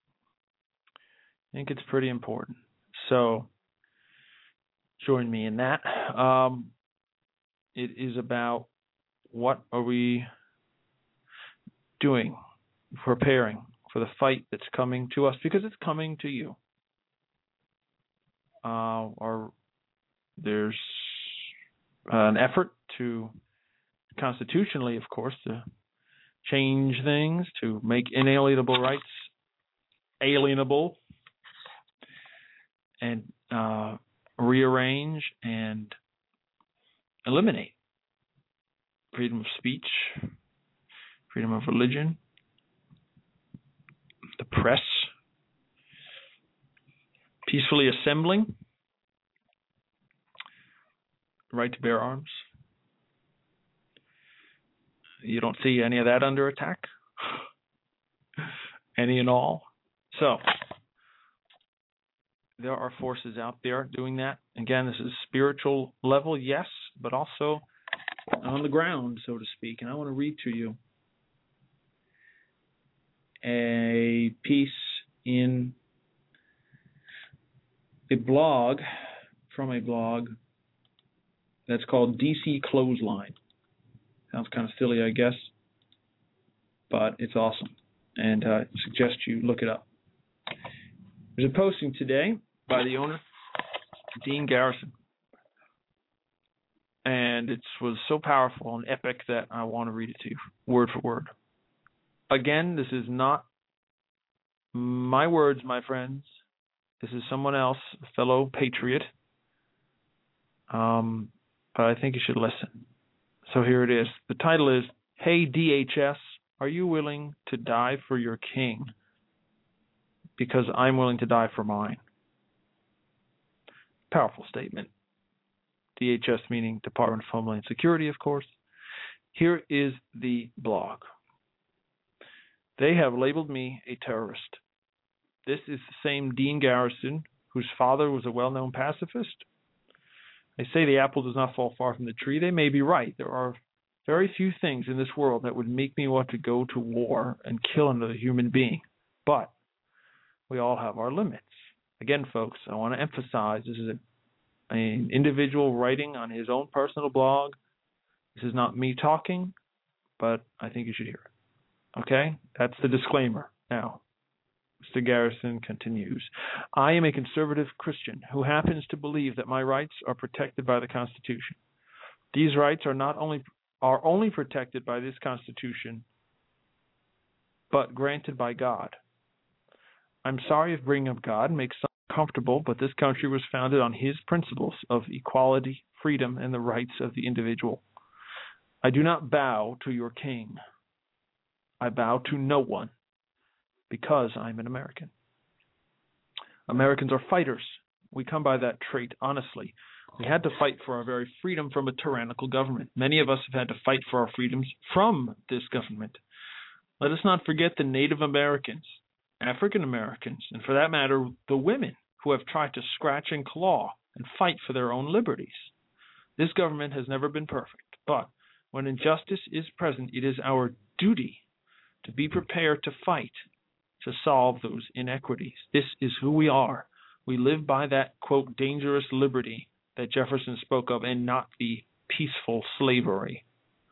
I think it's pretty important. So join me in that. Um, it is about what are we doing, preparing for the fight that's coming to us, because it's coming to you. Uh, or there's an effort to, constitutionally, of course, to change things, to make inalienable rights alienable, and uh, rearrange and eliminate freedom of speech, freedom of religion, the press, peacefully assembling, right to bear arms. You don't see any of that under attack? Any and all? So, there are forces out there doing that. Again, this is spiritual level, yes, but also on the ground, so to speak. And I want to read to you a piece in a blog, from a blog that's called D C Clothesline. Sounds kind of silly, I guess, but it's awesome, and I uh, suggest you look it up. There's a posting today by the owner, Dean Garrison, and it was so powerful and epic that I want to read it to you, word for word. Again, this is not my words, my friends. This is someone else, a fellow patriot, um, but I think you should listen. So here it is. The title is, Hey D H S, are you willing to die for your king? Because I'm willing to die for mine. Powerful statement. D H S meaning Department of Homeland Security, of course. Here is the blog. They have labeled me a terrorist. This is the same Dean Garrison whose father was a well-known pacifist. They say the apple does not fall far from the tree. They may be right. There are very few things in this world that would make me want to go to war and kill another human being. But we all have our limits. Again, folks, I want to emphasize this is a, an individual writing on his own personal blog. This is not me talking, but I think you should hear it. Okay? That's the disclaimer. Now, Mister Garrison continues. I am a conservative Christian who happens to believe that my rights are protected by the Constitution. These rights are not only are only protected by this Constitution, but granted by God. I'm sorry if bringing up God makes some uncomfortable, but this country was founded on His principles of equality, freedom, and the rights of the individual. I do not bow to your king. I bow to no one, because I'm an American. Americans are fighters. We come by that trait honestly. We had to fight for our very freedom from a tyrannical government. Many of us have had to fight for our freedoms from this government. Let us not forget the Native Americans, African Americans, and for that matter, the women who have tried to scratch and claw and fight for their own liberties. This government has never been perfect, but when injustice is present, it is our duty to be prepared to fight to solve those inequities. This is who we are. We live by that, quote, dangerous liberty that Jefferson spoke of, and not the peaceful slavery.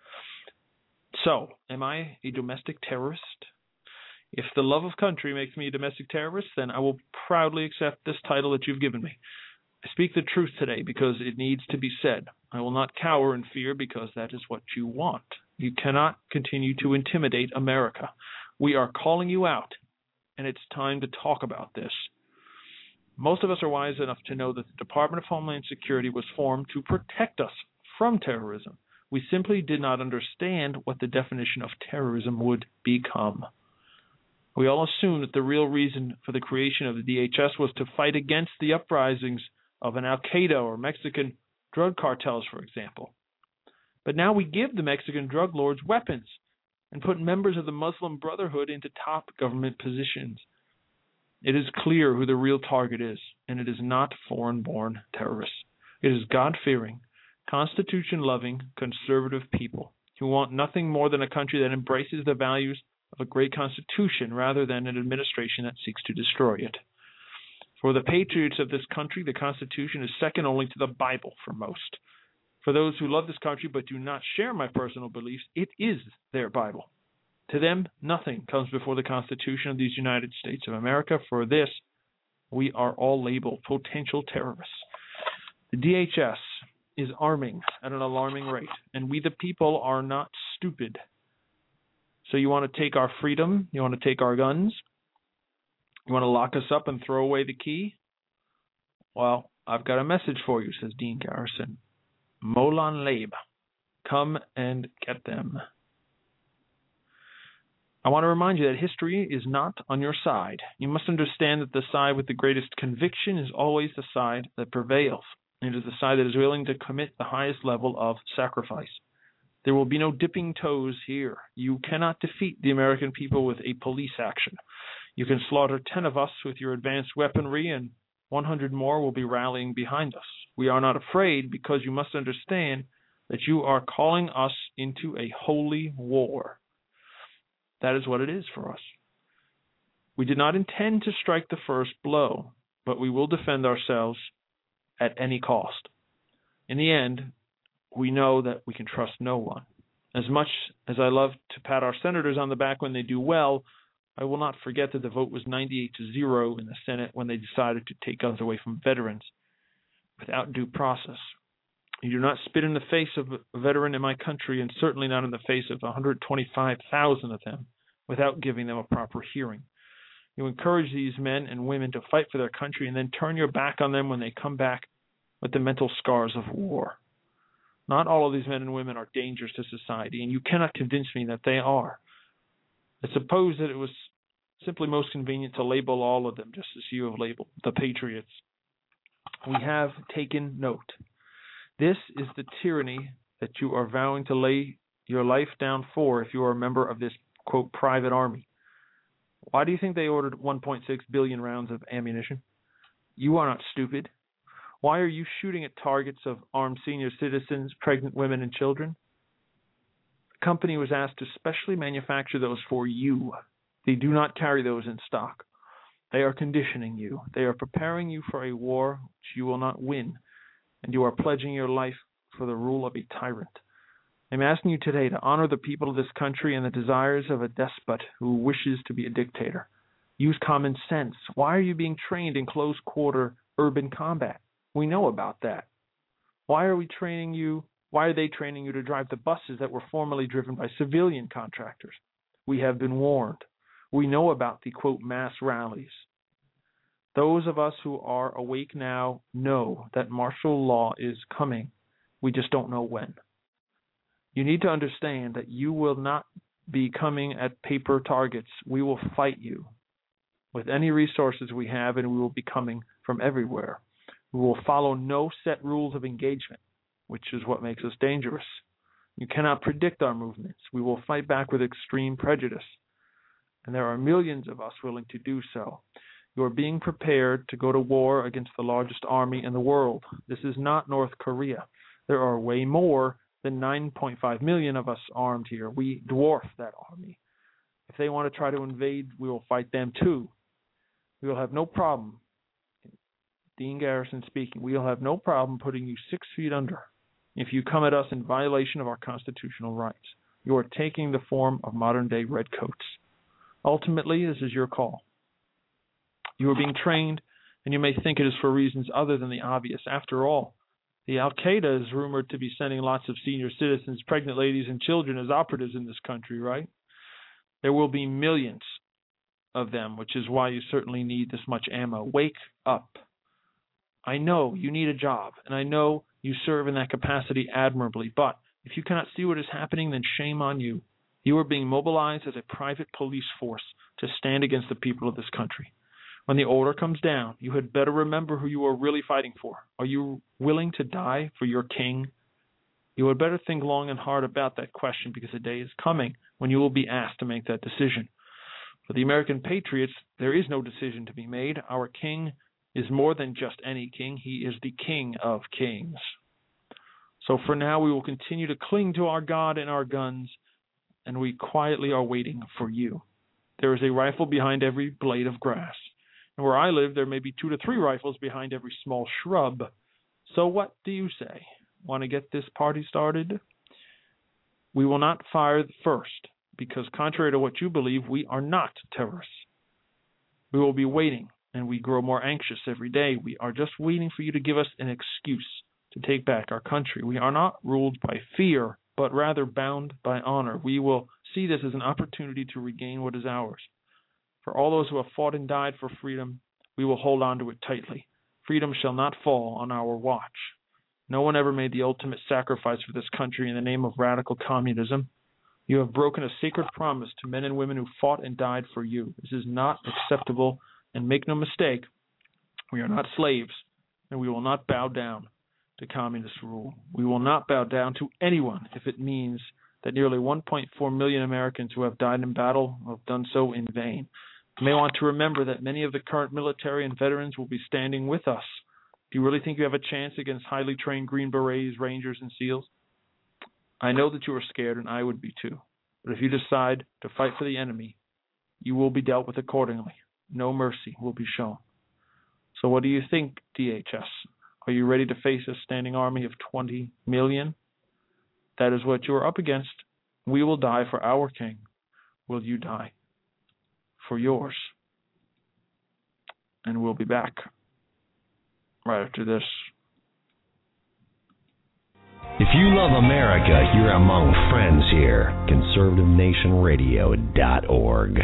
So, am I a domestic terrorist? If the love of country makes me a domestic terrorist, then I will proudly accept this title that you've given me. I speak the truth today because it needs to be said. I will not cower in fear because that is what you want. You cannot continue to intimidate America. We are calling you out, and it's time to talk about this. Most of us are wise enough to know that the Department of Homeland Security was formed to protect us from terrorism. We simply did not understand what the definition of terrorism would become. We all assumed that the real reason for the creation of the D H S was to fight against the uprisings of an Al-Qaeda or Mexican drug cartels, for example. But now we give the Mexican drug lords weapons and put members of the Muslim Brotherhood into top government positions. It is clear who the real target is, and it is not foreign-born terrorists. It is God-fearing, Constitution-loving, conservative people who want nothing more than a country that embraces the values of a great Constitution rather than an administration that seeks to destroy it. For the patriots of this country, the Constitution is second only to the Bible for most. For those who love this country but do not share my personal beliefs, it is their Bible. To them, nothing comes before the Constitution of these United States of America. For this, we are all labeled potential terrorists. The D H S is arming at an alarming rate, and we the people are not stupid. So you want to take our freedom? You want to take our guns? You want to lock us up and throw away the key? Well, I've got a message for you, says Dean Garrison. Molon Labe, come and get them. I want to remind you that history is not on your side. You must understand that the side with the greatest conviction is always the side that prevails. It is the side that is willing to commit the highest level of sacrifice. There will be no dipping toes here. You cannot defeat the American people with a police action. You can slaughter ten of us with your advanced weaponry, and one hundred more will be rallying behind us. We are not afraid because you must understand that you are calling us into a holy war. That is what it is for us. We did not intend to strike the first blow, but we will defend ourselves at any cost. In the end, we know that we can trust no one. As much as I love to pat our senators on the back when they do well, I will not forget that the vote was ninety-eight to zero in the Senate when they decided to take guns away from veterans without due process. You do not spit in the face of a veteran in my country, and certainly not in the face of one hundred twenty-five thousand of them, without giving them a proper hearing. You encourage these men and women to fight for their country and then turn your back on them when they come back with the mental scars of war. Not all of these men and women are dangers to society, and you cannot convince me that they are. I suppose that it was simply most convenient to label all of them just as you have labeled the patriots. We have taken note. This is the tyranny that you are vowing to lay your life down for if you are a member of this, quote, private army. Why do you think they ordered one point six billion rounds of ammunition? You are not stupid. Why are you shooting at targets of armed senior citizens, pregnant women, and children? The company was asked to specially manufacture those for you. They do not carry those in stock. They are conditioning you. They are preparing you for a war which you will not win, and you are pledging your life for the rule of a tyrant. I'm asking you today to honor the people of this country and the desires of a despot who wishes to be a dictator. Use common sense. Why are you being trained in close-quarter urban combat? We know about that. Why are we training you? Why are they training you to drive the buses that were formerly driven by civilian contractors? We have been warned. We know about the, quote, mass rallies. Those of us who are awake now know that martial law is coming. We just don't know when. You need to understand that you will not be coming at paper targets. We will fight you with any resources we have, and we will be coming from everywhere. We will follow no set rules of engagement, which is what makes us dangerous. You cannot predict our movements. We will fight back with extreme prejudice, and there are millions of us willing to do so. You are being prepared to go to war against the largest army in the world. This is not North Korea. There are way more than nine point five million of us armed here. We dwarf that army. If they want to try to invade, we will fight them too. We will have no problem. Dean Garrison speaking, we will have no problem putting you six feet under if you come at us in violation of our constitutional rights. You are taking the form of modern-day redcoats. Ultimately, this is your call. You are being trained, and you may think it is for reasons other than the obvious. After all, the Al-Qaeda is rumored to be sending lots of senior citizens, pregnant ladies, and children as operatives in this country, right? There will be millions of them, which is why you certainly need this much ammo. Wake up. I know you need a job, and I know you serve in that capacity admirably, but if you cannot see what is happening, then shame on you. You are being mobilized as a private police force to stand against the people of this country. When the order comes down, you had better remember who you are really fighting for. Are you willing to die for your king? You had better think long and hard about that question, because a day is coming when you will be asked to make that decision. For the American patriots, there is no decision to be made. Our king is more than just any king. He is the King of Kings. So for now, we will continue to cling to our God and our guns, and we quietly are waiting for you. There is a rifle behind every blade of grass. And where I live, there may be two to three rifles behind every small shrub. So what do you say? Want to get this party started? We will not fire first, because contrary to what you believe, we are not terrorists. We will be waiting, and we grow more anxious every day. We are just waiting for you to give us an excuse to take back our country. We are not ruled by fear, but rather bound by honor. We will see this as an opportunity to regain what is ours. For all those who have fought and died for freedom, we will hold on to it tightly. Freedom shall not fall on our watch. No one ever made the ultimate sacrifice for this country in the name of radical communism. You have broken a sacred promise to men and women who fought and died for you. This is not acceptable, and make no mistake, we are not slaves, and we will not bow down to communist rule. We will not bow down to anyone if it means that nearly one point four million Americans who have died in battle have done so in vain. You may want to remember that many of the current military and veterans will be standing with us. Do you really think you have a chance against highly trained Green Berets, Rangers, and SEALs? I know that you are scared, and I would be too. But if you decide to fight for the enemy, you will be dealt with accordingly. No mercy will be shown. So what do you think, D H S? Are you ready to face a standing army of twenty million? That is what you are up against. We will die for our king. Will you die for yours? And we'll be back right after this. If you love America, you're among friends here. conservative nation radio dot org.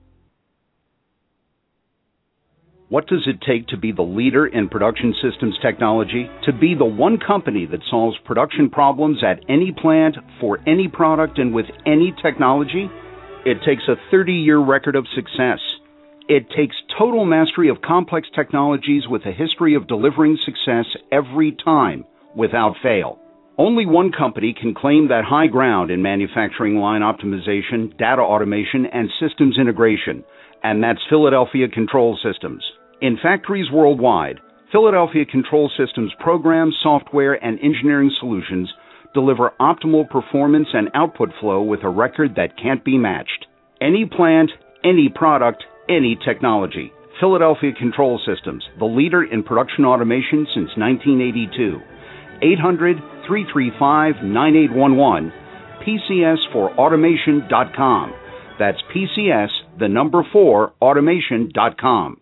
What does it take to be the leader in production systems technology? To be the one company that solves production problems at any plant, for any product, and with any technology? It takes a thirty-year record of success. It takes total mastery of complex technologies with a history of delivering success every time, without fail. Only one company can claim that high ground in manufacturing line optimization, data automation, and systems integration, and that's Philadelphia Control Systems. In factories worldwide, Philadelphia Control Systems programs, software, and engineering solutions deliver optimal performance and output flow with a record that can't be matched. Any plant, any product, any technology. Philadelphia Control Systems, the leader in production automation since nineteen eighty-two. eight hundred, three three five, nine eight one one, P C S for automation dot com. That's P C S, the number four, automation dot com.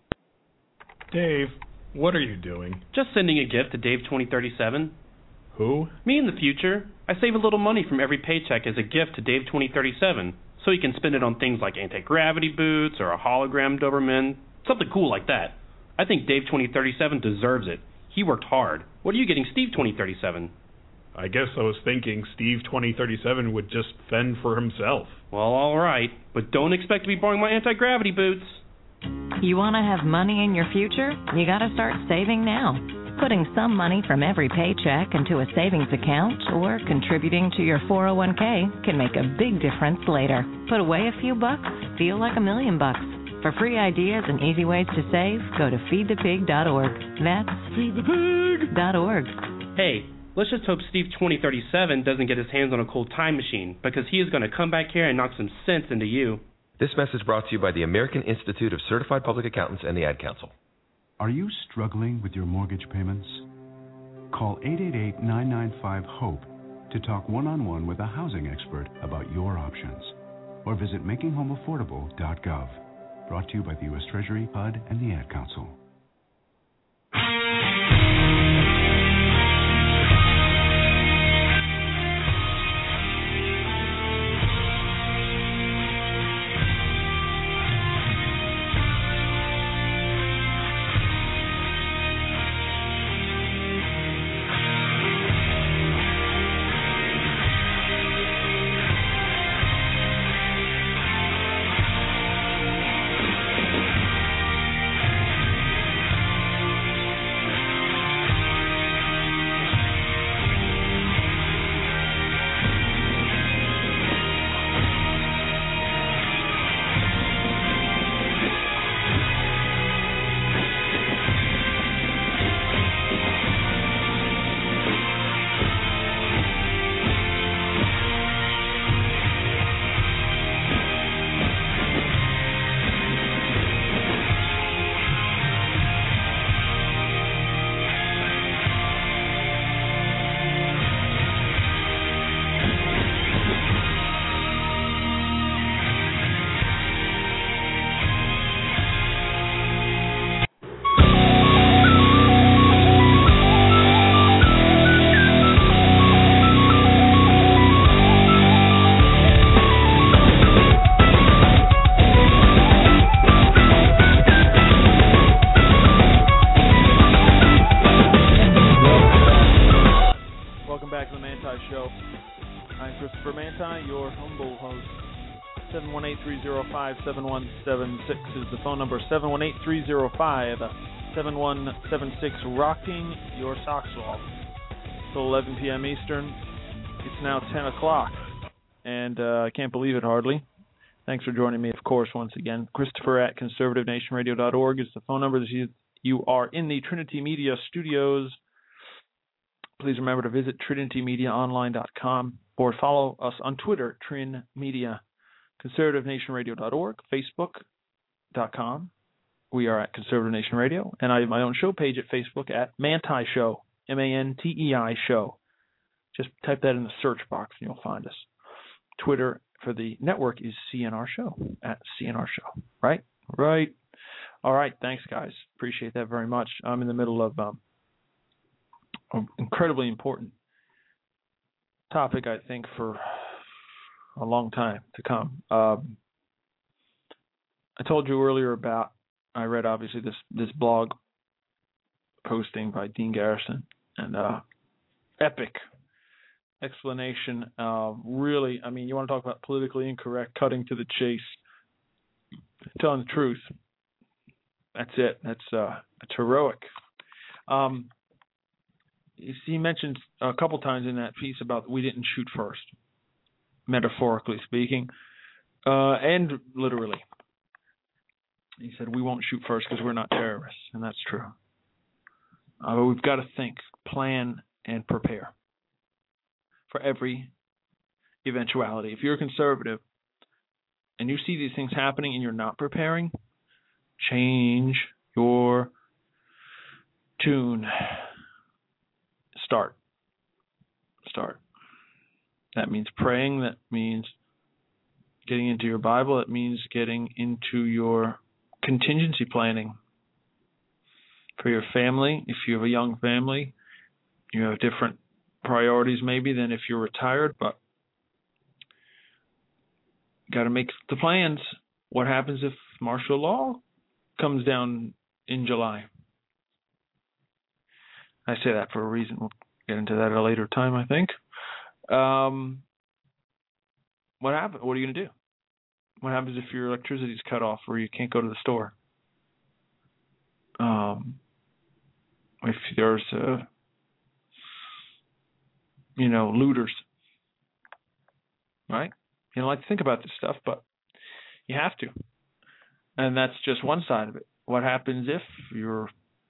Dave, what are you doing? Just sending a gift to Dave twenty thirty-seven. Who? Me in the future. I save a little money from every paycheck as a gift to Dave twenty thirty-seven, so he can spend it on things like anti-gravity boots or a hologram Doberman, something cool like that. I think Dave twenty thirty-seven deserves it. He worked hard. What are you getting Steve twenty thirty-seven? I guess I was thinking Steve twenty thirty-seven would just fend for himself. Well, all right, but don't expect to be borrowing my anti-gravity boots. You want to have money in your future? You got to start saving now. Putting some money from every paycheck into a savings account or contributing to your four oh one k can make a big difference later. Put away a few bucks, feel like a million bucks. For free ideas and easy ways to save, go to feed the pig dot org. That's feed the pig dot org. Hey, let's just hope Steve twenty thirty-seven doesn't get his hands on a cold time machine, because he is going to come back here and knock some sense into you. This message brought to you by the American Institute of Certified Public Accountants and the Ad Council. Are you struggling with your mortgage payments? Call eight eight eight, nine nine five, HOPE to talk one-on-one with a housing expert about your options. Or visit making home affordable dot gov. Brought to you by the U S Treasury, H U D, and the Ad Council. seven one eight, three oh five, seven one seven six is the phone number. seven one eight, three oh five, seven one seven six. Rocking your socks off till eleven p.m. Eastern. It's now ten o'clock, and uh, I can't believe it hardly. Thanks for joining me, of course, once again. Christopher at conservative nation radio dot org is the phone number. You, you are in the Trinity Media studios. Please remember to visit trinity media online dot com or follow us on Twitter, Trin Media, conservative nation radio dot org, facebook dot com. We are at Conservative Nation Radio, and I have my own show page at Facebook at Manti Show, M A N T E I Show. Just type that in the search box and you'll find us. Twitter for the network is C N R Show, at C N R Show. Right? Right. All right. Thanks, guys. Appreciate that very much. I'm in the middle of um, an incredibly important topic, I think, for a long time to come. Um, I told you earlier about, I read, obviously, this, this blog posting by Dean Garrison, and uh, epic explanation. Uh, really, I mean, you want to talk about politically incorrect, cutting to the chase, telling the truth. That's it. That's uh, it's heroic. Um, you see, he mentions a couple times in that piece about we didn't shoot first, metaphorically speaking, uh, and literally. He said we won't shoot first because we're not terrorists, and that's true. Uh, but we've got to think, plan, and prepare for every eventuality. If you're a conservative and you see these things happening and you're not preparing, change your tune. Start. Start. That means praying. That means getting into your Bible. That means getting into your contingency planning for your family. If you have a young family, you have different priorities maybe than if you're retired, but got to make the plans. What happens if martial law comes down in July? I say that for a reason. We'll get into that at a later time, I think. Um, what happens? What are you going to do? What happens if your electricity is cut off or you can't go to the store? Um, if there's, uh, you know, looters, right? You don't like to think about this stuff, but you have to. And that's just one side of it. What happens if you're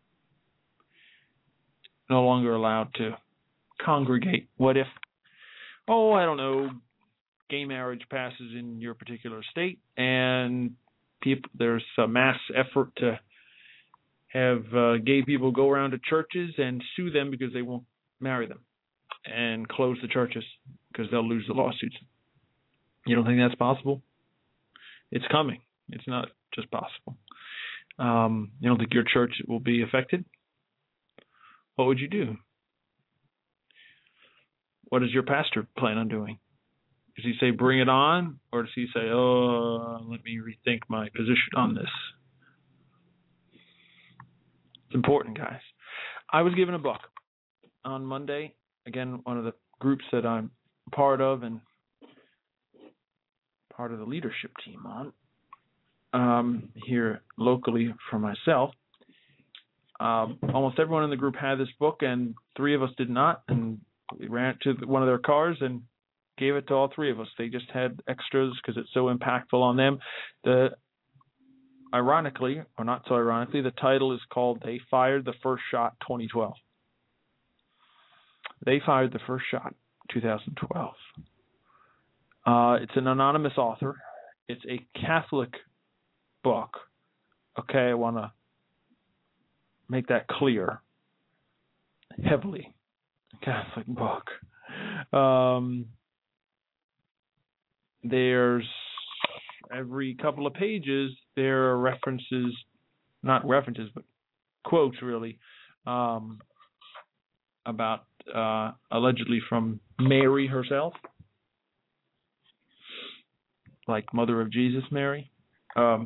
no longer allowed to congregate? What if, oh, I don't know, gay marriage passes in your particular state, and people, there's a mass effort to have uh, gay people go around to churches and sue them because they won't marry them and close the churches because they'll lose the lawsuits. You don't think that's possible? It's coming. It's not just possible. Um, you don't think your church will be affected? What would you do? What does your pastor plan on doing? Does he say, bring it on? Or does he say, oh, let me rethink my position on this? It's important, guys. I was given a book on Monday. Again, one of the groups that I'm part of and part of the leadership team on um, here locally for myself. Um, almost everyone in the group had this book, and three of us did not. And we ran it to one of their cars and gave it to all three of us. They just had extras because it's so impactful on them. The ironically, or not so ironically, the title is called "They Fired the First Shot twenty twelve." They Fired the First Shot twenty twelve. Uh, it's an anonymous author. It's a Catholic book. Okay, I want to make that clear. Heavily Catholic book. Um, there's every couple of pages there are references, not references, but quotes really, um, about uh, allegedly from Mary herself, like Mother of Jesus Mary. Um,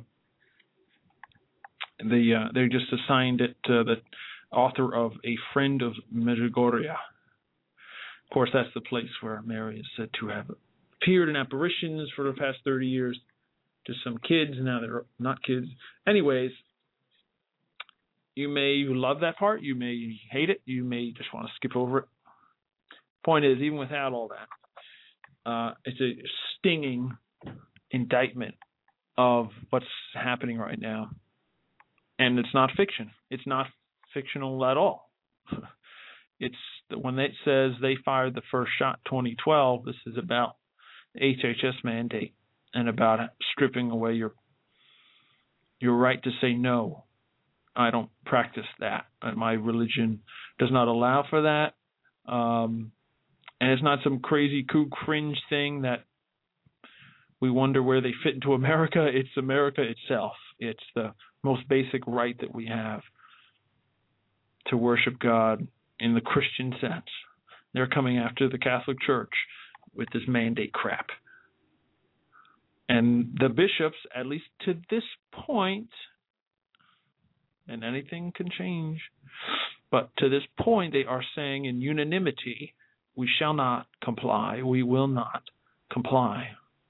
they uh, they just assigned it to the author of A Friend of Medjugorje. Of course, that's the place where Mary is said to have appeared in apparitions for the past thirty years to some kids. Now they're not kids. Anyways, you may love that part. You may hate it. You may just want to skip over it. Point is, even without all that, uh, it's a stinging indictment of what's happening right now. And it's not fiction. It's not fictional at all. It's when it says they fired the first shot twenty twelve, this is about the H H S mandate and about stripping away your your right to say no. I don't practice that. My religion does not allow for that. Um, and it's not some crazy kook fringe thing that we wonder where they fit into America. It's America itself. It's the most basic right that we have to worship God in the Christian sense. They're coming after the Catholic Church with this mandate crap. And the bishops, at least to this point, and anything can change, but to this point they are saying in unanimity, we shall not comply, we will not comply.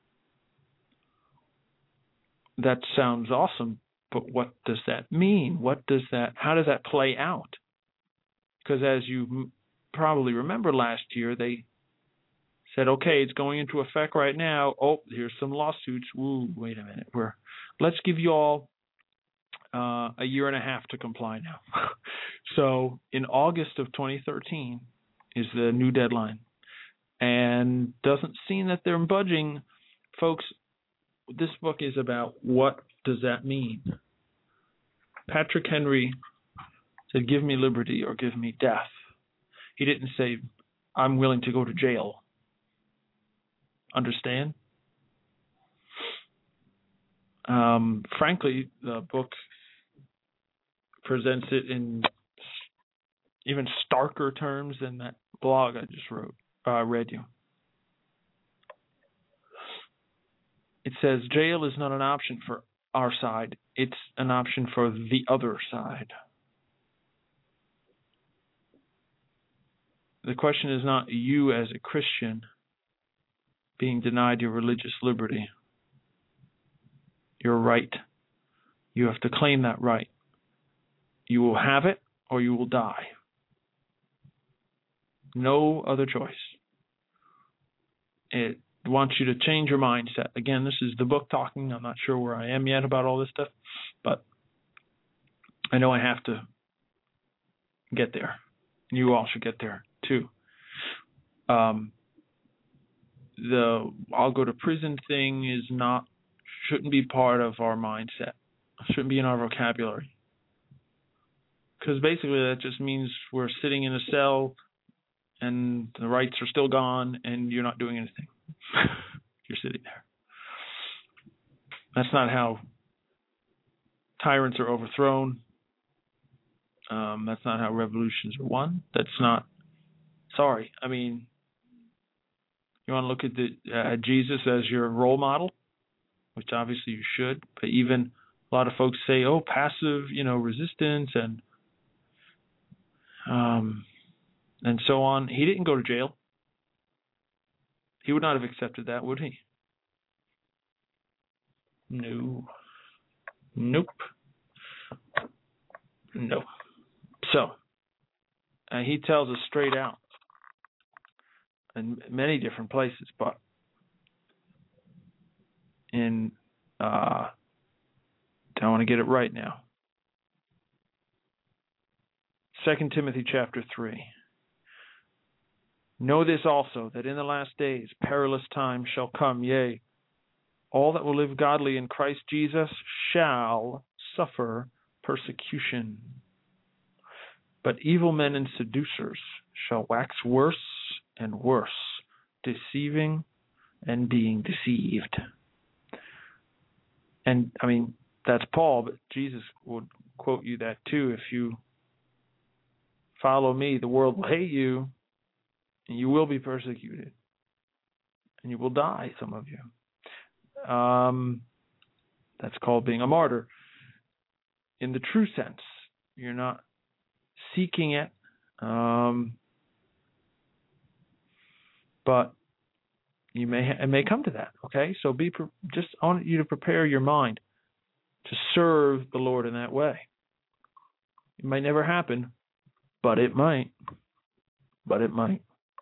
That sounds awesome, but what does that mean? What does that, how does that play out? Because as you probably remember last year, they said, okay, it's going into effect right now. Oh, here's some lawsuits. Ooh, wait a minute. We're, let's give you all uh, a year and a half to comply now. So in August of twenty thirteen is the new deadline. And doesn't seem that they're budging. Folks, this book is about what does that mean. Patrick Henry said, give me liberty or give me death. He didn't say, I'm willing to go to jail. Understand? Um, frankly, the book presents it in even starker terms than that blog I just wrote, uh, read you. It says jail is not an option for our side. It's an option for the other side. The question is not you as a Christian being denied your religious liberty. Your right. You have to claim that right. You will have it or you will die. No other choice. It wants you to change your mindset. Again, this is the book talking. I'm not sure where I am yet about all this stuff, but I know I have to get there. You all should get there too. Um, the I'll go to prison thing is not, shouldn't be part of our mindset. Shouldn't be in our vocabulary. Because basically that just means we're sitting in a cell and the rights are still gone and you're not doing anything. You're sitting there. That's not how tyrants are overthrown. Um, that's not how revolutions are won. That's not, sorry, I mean, you want to look at the, uh, Jesus as your role model, which obviously you should, but even a lot of folks say, oh, passive, you know, resistance and um, and so on. He didn't go to jail. He would not have accepted that, would he? No. Nope. No. So, uh, he tells us straight out in many different places, but in, uh, I want to get it right now. Second Timothy chapter three. Know this also, that in the last days perilous times shall come, yea, all that will live godly in Christ Jesus shall suffer persecution. But evil men and seducers shall wax worse and worse, deceiving and being deceived. And, I mean, that's Paul, but Jesus would quote you that too. If you follow me, the world will hate you, and you will be persecuted, and you will die, some of you. Um, that's called being a martyr. In the true sense, you're not seeking it, um, but you may it may come to that. Okay, so be just I want you to prepare your mind to serve the Lord in that way. It might never happen, but it might. But it might.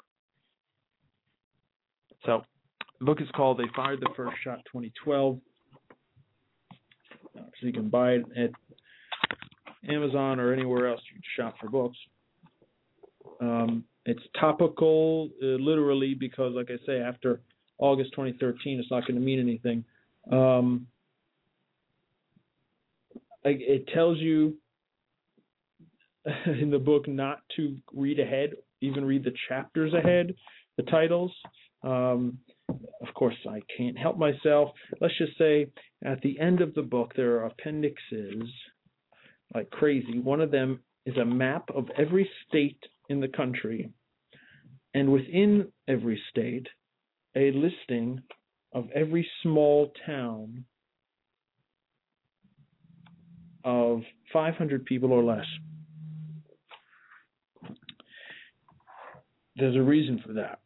So, the book is called They Fired the First Shot twenty twelve. So you can buy it at Amazon or anywhere else you shop for books. Um, it's topical, uh, literally, because, like I say, after August twenty thirteen, it's not going to mean anything. Um, it tells you in the book not to read ahead, even read the chapters ahead, the titles. Um, of course, I can't help myself. Let's just say at the end of the book, there are appendixes like crazy. One of them is a map of every state in the country, and within every state, a listing of every small town of five hundred people or less. There's a reason for that.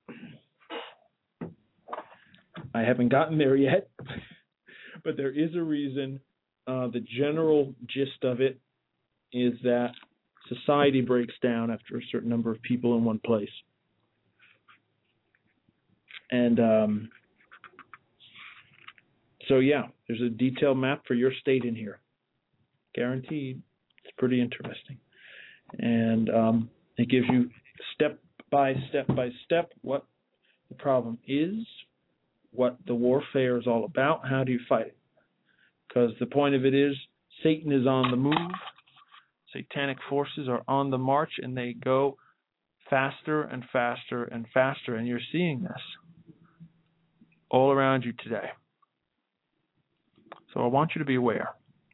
I haven't gotten there yet, but there is a reason. Uh, the general gist of it is that society breaks down after a certain number of people in one place. And um, so, yeah, there's a detailed map for your state in here. Guaranteed. It's pretty interesting. And um, it gives you step by step by step what the problem is, what the warfare is all about, how do you fight it. Because the point of it is Satan is on the move. Satanic forces are on the march, and they go faster and faster and faster. And you're seeing this all around you today. So I want you to be aware.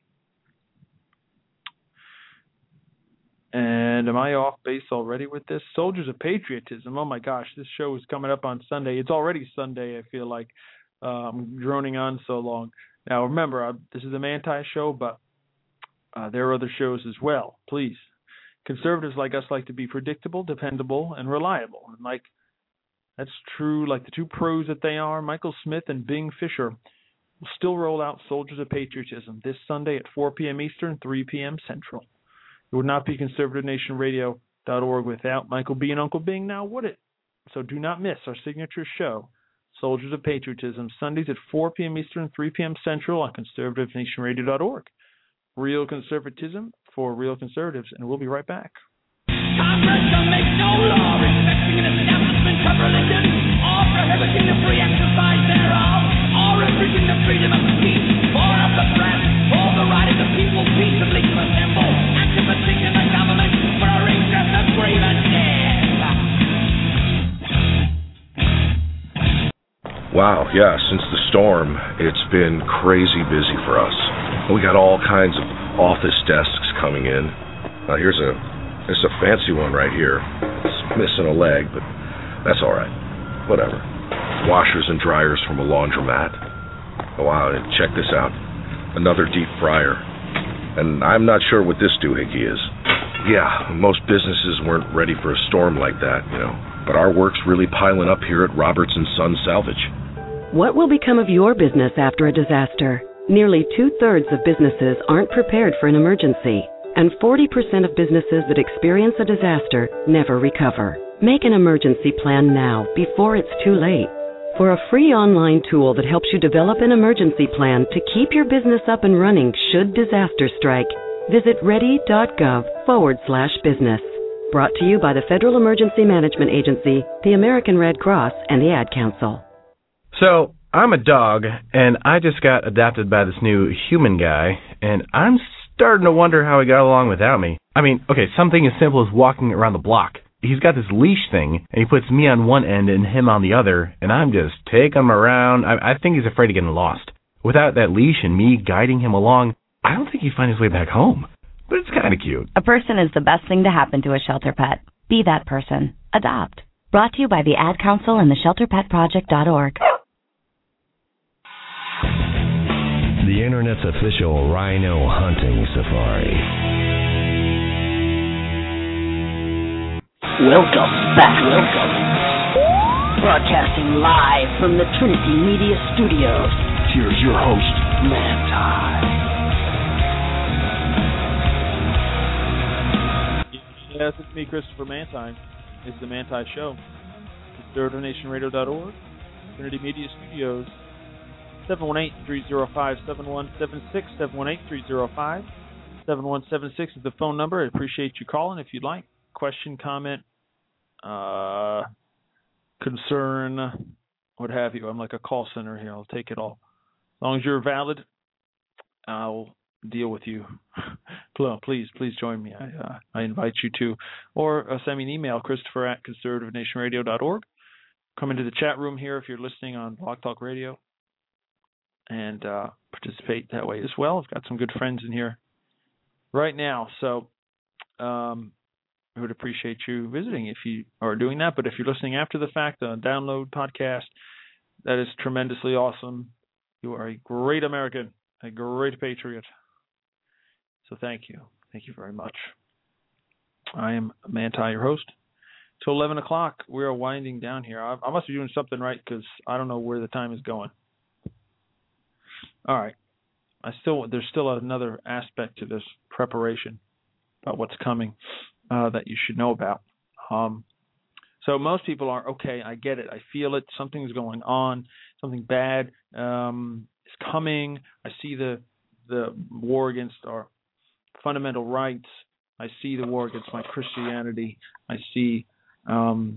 And am I off base already with this? Soldiers of Patriotism. Oh, my gosh, this show is coming up on Sunday. It's already Sunday, I feel like. Uh, I'm droning on so long. Now, remember, uh, this is a Manti show, but uh, there are other shows as well. Please. Conservatives like us like to be predictable, dependable, and reliable. And like that's true, like the two pros that they are, Michael Smith and Bing Fisher will still roll out Soldiers of Patriotism this Sunday at four p.m. Eastern, three p.m. Central. It would not be conservative nation radio dot org without Michael B. and Uncle Bing, now would it? So do not miss our signature show, Soldiers of Patriotism, Sundays at four p.m. Eastern, three p.m. Central on conservative nation radio dot org. Real conservatism for real conservatives, and we'll be right back. Congress shall make no law respecting an establishment of religion, or prohibiting the free exercise thereof, or infringing the freedom of speech, or of the press, or the right of the people peaceably to assemble and to petition the government for a redress of grievances. Wow, yeah, since the storm, it's been crazy busy for us. We got all kinds of office desks coming in. Uh, here's a There's a fancy one right here. It's missing a leg, but that's all right. Whatever. Washers and dryers from a laundromat. Oh, wow, and check this out. Another deep fryer. And I'm not sure what this doohickey is. Yeah, most businesses weren't ready for a storm like that, you know. But our work's really piling up here at Roberts and Son Salvage. What will become of your business after a disaster? Nearly two-thirds of businesses aren't prepared for an emergency. And forty percent of businesses that experience a disaster never recover. Make an emergency plan now, before it's too late. For a free online tool that helps you develop an emergency plan to keep your business up and running should disaster strike, visit ready.gov forward slash business. Brought to you by the Federal Emergency Management Agency, the American Red Cross, and the Ad Council. So, I'm a dog, and I just got adopted by this new human guy, and I'm starting to wonder how he got along without me. I mean, okay, something as simple as walking around the block. He's got this leash thing, and he puts me on one end and him on the other, and I'm just taking him around. I, I think he's afraid of getting lost. Without that leash and me guiding him along, I don't think he'd find his way back home. But it's kind of cute. A person is the best thing to happen to a shelter pet. Be that person. Adopt. Brought to you by the Ad Council and the shelter pet project dot org. The Internet's official rhino hunting safari. Welcome back. Welcome. Broadcasting live from the Trinity Media Studios. Here's your host, Manti. Yes, it's me, Christopher Manti. It's the Manti Show. conservative nation radio dot org, Trinity Media Studios, seven one eight, three oh five, seven one seven six, seven one eight, three oh five, seven one seven six is the phone number. I appreciate you calling if you'd like. Question, comment, uh, concern, what have you. I'm like a call center here. I'll take it all. As long as you're valid, I'll deal with you. Please, please join me. I, uh, I invite you to. Or uh, send me an email, Christopher at conservative nation radio dot org. Come into the chat room here if you're listening on Blog Talk Radio and uh, participate that way as well. I've got some good friends in here right now, so um, I would appreciate you visiting if you are doing that. But if you're listening after the fact, the download podcast, that is tremendously awesome. You are a great American, a great patriot. So thank you. Thank you very much. I am Manti, your host. Till eleven o'clock, we are winding down here. I, I must be doing something right because I don't know where the time is going. All right. I still There's still another aspect to this preparation about what's coming uh, that you should know about. Um, so most people are, okay, I get it. I feel it. Something's going on. Something bad um, is coming. I see the the war against our fundamental rights. I see the war against my Christianity. I see um,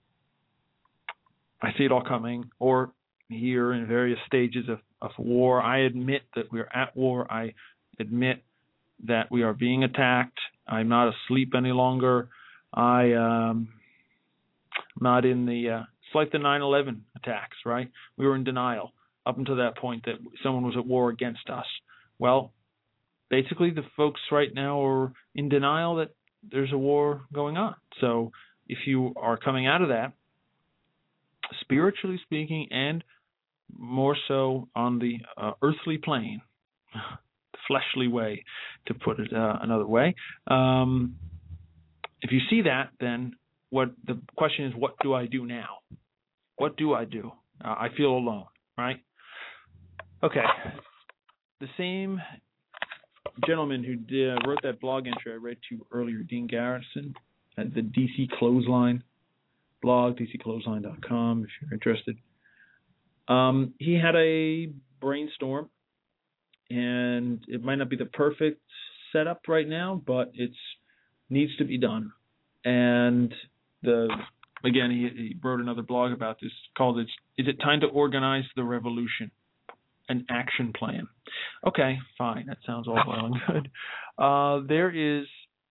I see it all coming, or here in various stages of, of war. I admit that we're at war. I admit that we are being attacked. I'm not asleep any longer. I um, I'm not in the uh, it's like the nine eleven attacks, right? We were in denial up until that point that someone was at war against us. Well, basically the folks right now are in denial that there's a war going on. So if you are coming out of that, spiritually speaking, and more so on the uh, earthly plane, the fleshly way, to put it uh, another way, um, if you see that, then what the question is, what do I do now? What do I do? Uh, I feel alone, right? Okay. The same gentleman who did, uh, wrote that blog entry I read to you earlier, Dean Garrison, at the D C Clothesline blog, d c clothesline dot com, if you're interested. Um, he had a brainstorm, and it might not be the perfect setup right now, but it needs to be done. And the again, he, he wrote another blog about this called "Is it Time to Organize the Revolution? An Action Plan." Okay, fine. That sounds all well and good. Uh, there is,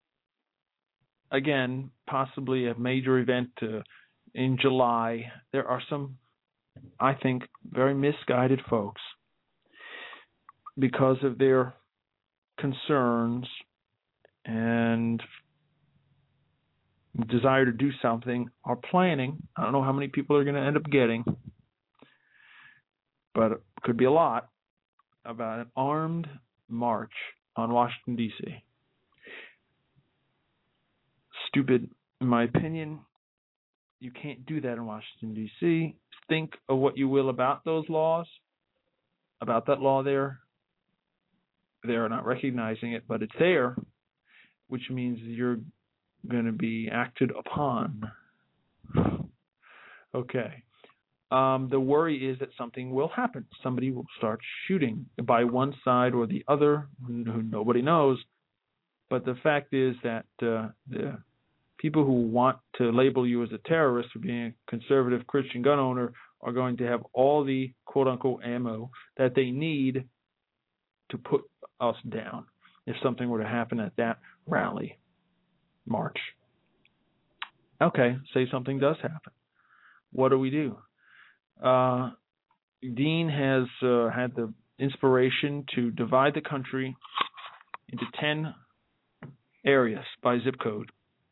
again, possibly a major event uh, in July. There are some, I think, very misguided folks because of their concerns and desire to do something, are planning. I don't know how many people are going to end up getting, but it could be a lot, about an armed march on Washington, D C Stupid, in my opinion. You can't do that in Washington, D C Think of what you will about those laws, about that law there. They're not recognizing it, but it's there, which means you're going to be acted upon. Okay. Um, the worry is that something will happen. Somebody will start shooting by one side or the other, who nobody knows. But the fact is that uh, the people who want to label you as a terrorist for being a conservative Christian gun owner are going to have all the quote-unquote ammo that they need to put us down if something were to happen at that rally, march. Okay, say something does happen. What do we do? Uh, Dean has uh, had the inspiration to divide the country into ten areas by zip code.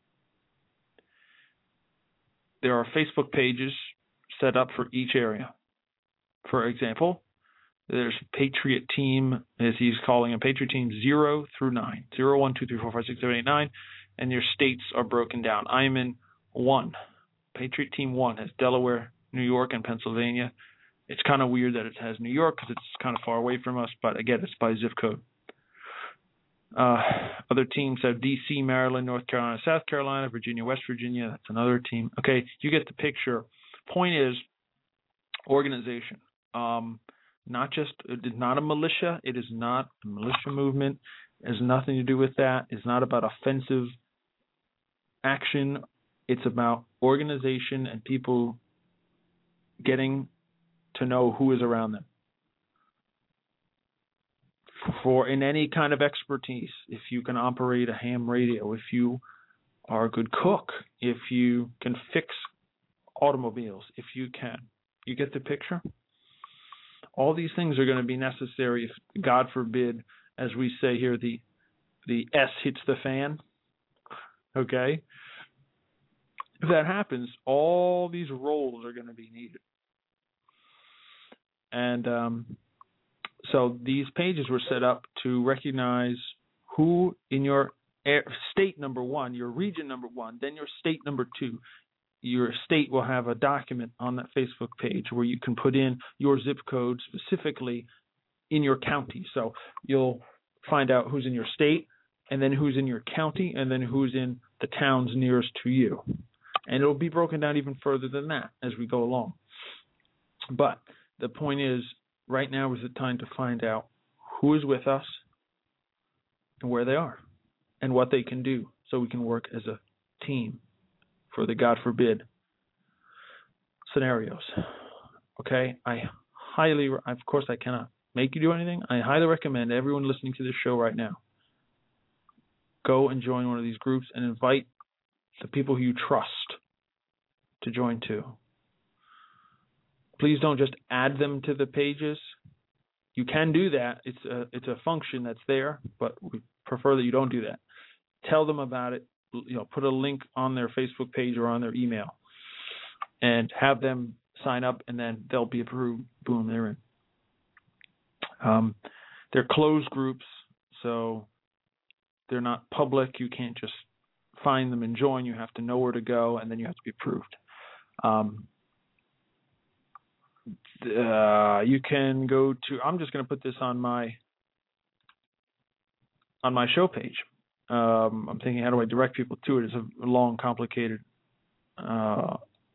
There are Facebook pages set up for each area. For example, there's Patriot Team, as he's calling them, Patriot Team zero through nine. zero, one, two, three, four, five, six, seven, eight, nine. And your states are broken down. I'm in one. Patriot Team one has Delaware, New York and Pennsylvania. It's kind of weird that it has New York because it's kind of far away from us, but again, it's by zip code. Uh, other teams have D C, Maryland, North Carolina, South Carolina, Virginia, West Virginia. That's another team. Okay, you get the picture. Point is organization. Um, not just, it's not a militia. It is not a militia movement. It has nothing to do with that. It's not about offensive action. It's about organization and people getting to know who is around them. For in any kind of expertise, if you can operate a ham radio, if you are a good cook, if you can fix automobiles, if you can. You get the picture? All these things are going to be necessary if, God forbid, as we say here, the the S hits the fan. Okay? If that happens, all these roles are going to be needed. And um, so these pages were set up to recognize who in your state, number one, your region, number one, then your state, number two. Your state will have a document on that Facebook page where you can put in your zip code specifically in your county. So you'll find out who's in your state, and then who's in your county, and then who's in the towns nearest to you. And it'll be broken down even further than that as we go along. But the point is, right now is the time to find out who is with us and where they are and what they can do so we can work as a team for the God forbid scenarios. Okay? I highly, of course I cannot make you do anything. I highly recommend everyone listening to this show right now, go and join one of these groups and invite the people who you trust to join too. Please don't just add them to the pages. You can do that. It's a, it's a function that's there, but we prefer that you don't do that. Tell them about it. You know, put a link on their Facebook page or on their email and have them sign up, and then they'll be approved. Boom, they're in. Um, they're closed groups, so they're not public. You can't just find them and join. You have to know where to go, and then you have to be approved. Um, uh, you can go to, I'm just going to put this on my on my show page. Um, I'm thinking, how do I direct people to it? It's a long, complicated uh,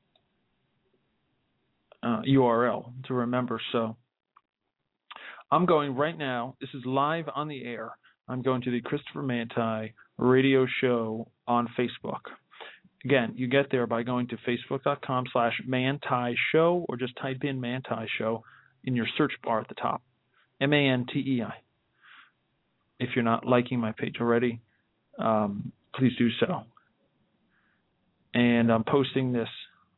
uh, U R L to remember. So I'm going right now. This is live on the air. I'm going to the Christopher Manti radio show on Facebook. Again, you get there by going to facebook.com slash Manti show, or just type in Manti show in your search bar at the top. M A N T E I. If you're not liking my page already, Um, please do so. And I'm posting this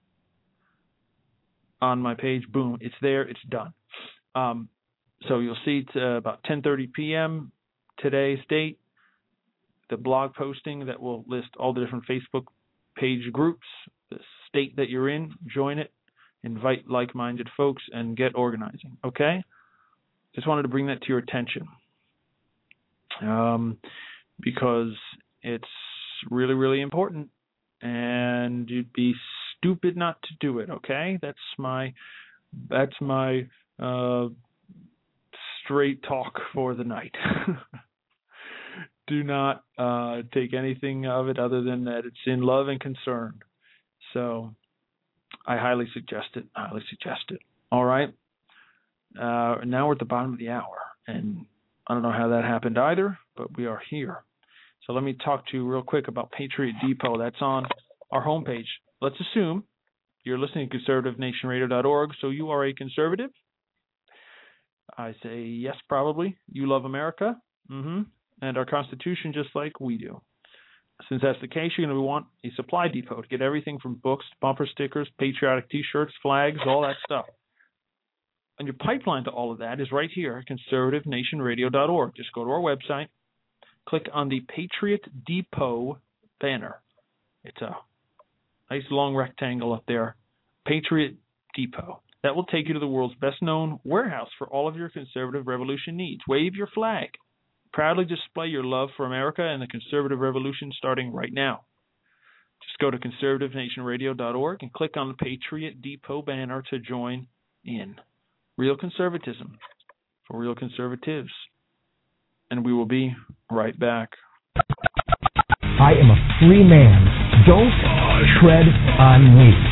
on my page. Boom, it's there, it's done. Um, so you'll see it's uh, about ten thirty p.m. today's date, the blog posting that will list all the different Facebook page groups, the state that you're in, join it, invite like-minded folks, and get organizing, okay? Just wanted to bring that to your attention. Um... because it's really, really important, and you'd be stupid not to do it, okay? That's my that's my uh, straight talk for the night. Do not uh, take anything of it other than that it's in love and concern. So I highly suggest it, highly suggest it. All right? Uh, now we're at the bottom of the hour, and I don't know how that happened either, but we are here. So let me talk to you real quick about Patriot Depot. That's on our homepage. Let's assume you're listening to conservative nation radio dot org, so you are a conservative. I say yes, probably. You love America, mm-hmm. and our Constitution just like we do. Since that's the case, you're going to want a supply depot to get everything from books, bumper stickers, patriotic T-shirts, flags, all that stuff. And your pipeline to all of that is right here at conservative nation radio dot org. Just go to our website. Click on the Patriot Depot banner. It's a nice long rectangle up there. Patriot Depot. That will take you to the world's best-known warehouse for all of your conservative revolution needs. Wave your flag. Proudly display your love for America and the conservative revolution starting right now. Just go to conservative nation radio dot org and click on the Patriot Depot banner to join in. Real conservatism for real conservatives. And we will be right back. I am a free man. Don't tread on me.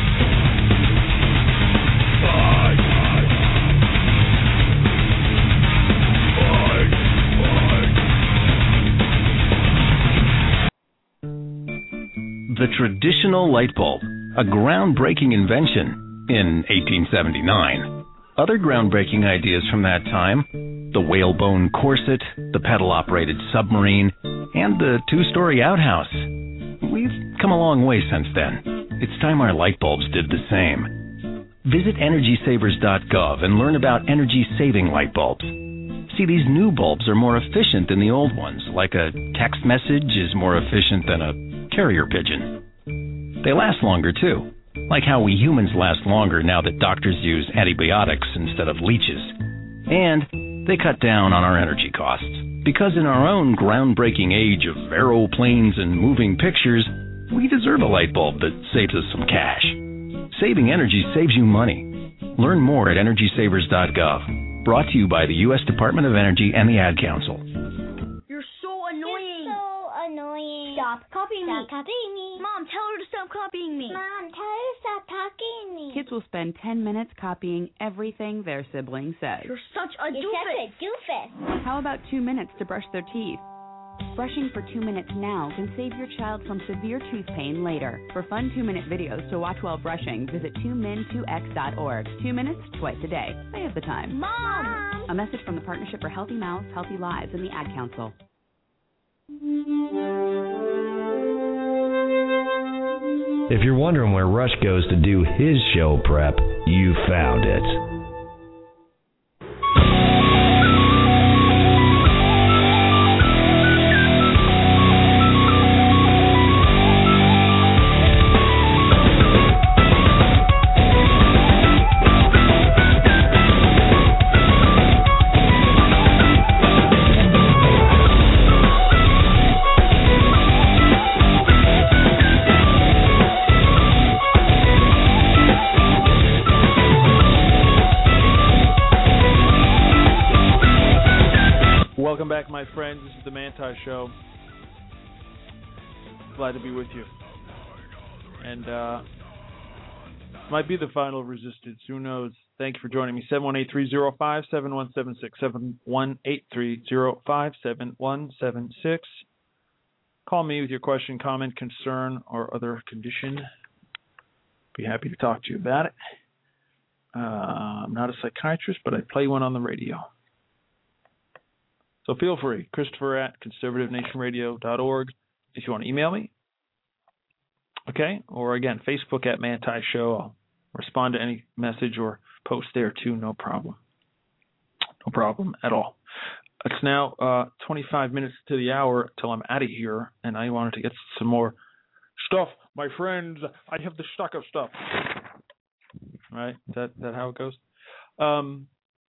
The traditional light bulb, a groundbreaking invention in eighteen seventy-nine. Other groundbreaking ideas from that time, the whalebone corset, the pedal-operated submarine, and the two-story outhouse. We've come a long way since then. It's time our light bulbs did the same. Visit energy savers dot gov and learn about energy-saving light bulbs. See, these new bulbs are more efficient than the old ones, like a text message is more efficient than a carrier pigeon. They last longer, too, like how we humans last longer now that doctors use antibiotics instead of leeches. And they cut down on our energy costs, because in our own groundbreaking age of aeroplanes and moving pictures, we deserve a light bulb that saves us some cash. Saving energy saves you money. Learn more at energy savers dot gov. Brought to you by the U S Department of Energy and the Ad Council. You're so annoying. You're so annoying. Stop copying stop me. Stop copying me. Mom, tell her to stop copying me. Mom, tell her to stop copying me. Kids will spend ten minutes copying everything their sibling says. You're such a You're doofus. such a doofus. How about two minutes to brush their teeth? Brushing for two minutes now can save your child from severe tooth pain later. For fun two-minute videos to watch while brushing, visit two min two x dot org. Two minutes, twice a day. They have the time. Mom! A message from the Partnership for Healthy Mouths, Healthy Lives, and the Ad Council. If you're wondering where Rush goes to do his show prep, you found it. Welcome back, my friends. This is the Manti Show. Glad to be with you. And uh, might be the final resistance. Who knows? Thank you for joining me. seven one eight, three oh five, seven one seven six. seven one eight, three oh five, seven one seven six. Call me with your question, comment, concern, or other condition. Be happy to talk to you about it. Uh, I'm not a psychiatrist, but I play one on the radio. So feel free, Christopher at conservative nation radio dot org if you want to email me. Okay? Or again, Facebook at Manti Show. I'll respond to any message or post there too, no problem. No problem at all. It's now uh, twenty-five minutes to the hour till I'm out of here, and I wanted to get some more stuff. My friends, I have the stock of stuff. Right? Is that, that how it goes? Um...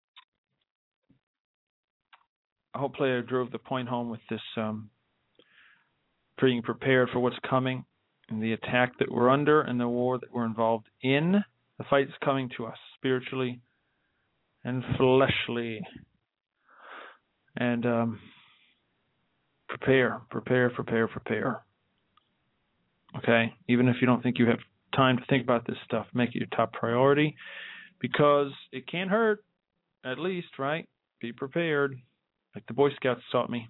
Hopefully I drove the point home with this um, being prepared for what's coming and the attack that we're under and the war that we're involved in. The fight is coming to us spiritually and fleshly. And um, prepare, prepare, prepare, prepare. Okay? Even if you don't think you have time to think about this stuff, make it your top priority because it can't hurt, at least, right? Be prepared. Like the Boy Scouts taught me.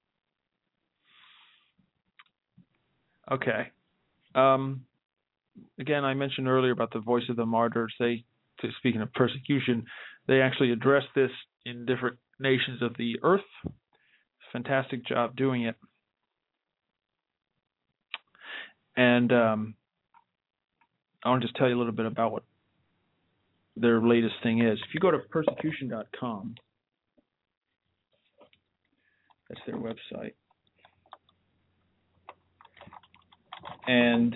Okay. Um, again, I mentioned earlier about the Voice of the Martyrs. They, speaking of persecution, they actually address this in different nations of the earth. Fantastic job doing it. And um, I want to just tell you a little bit about what their latest thing is. If you go to persecution dot com, that's their website. And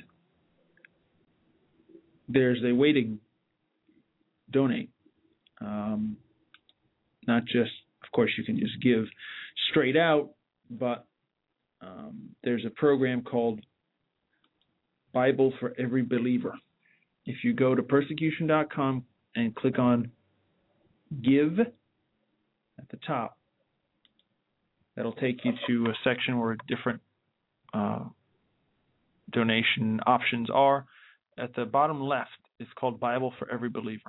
there's a way to donate. Um, not just, of course, you can just give straight out, but um, there's a program called Bible for Every Believer. If you go to persecution dot com and click on Give at the top, that'll take you to a section where different uh, donation options are. At the bottom left, it's called Bible for Every Believer.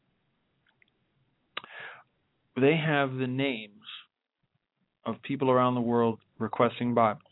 They have the names of people around the world requesting Bibles.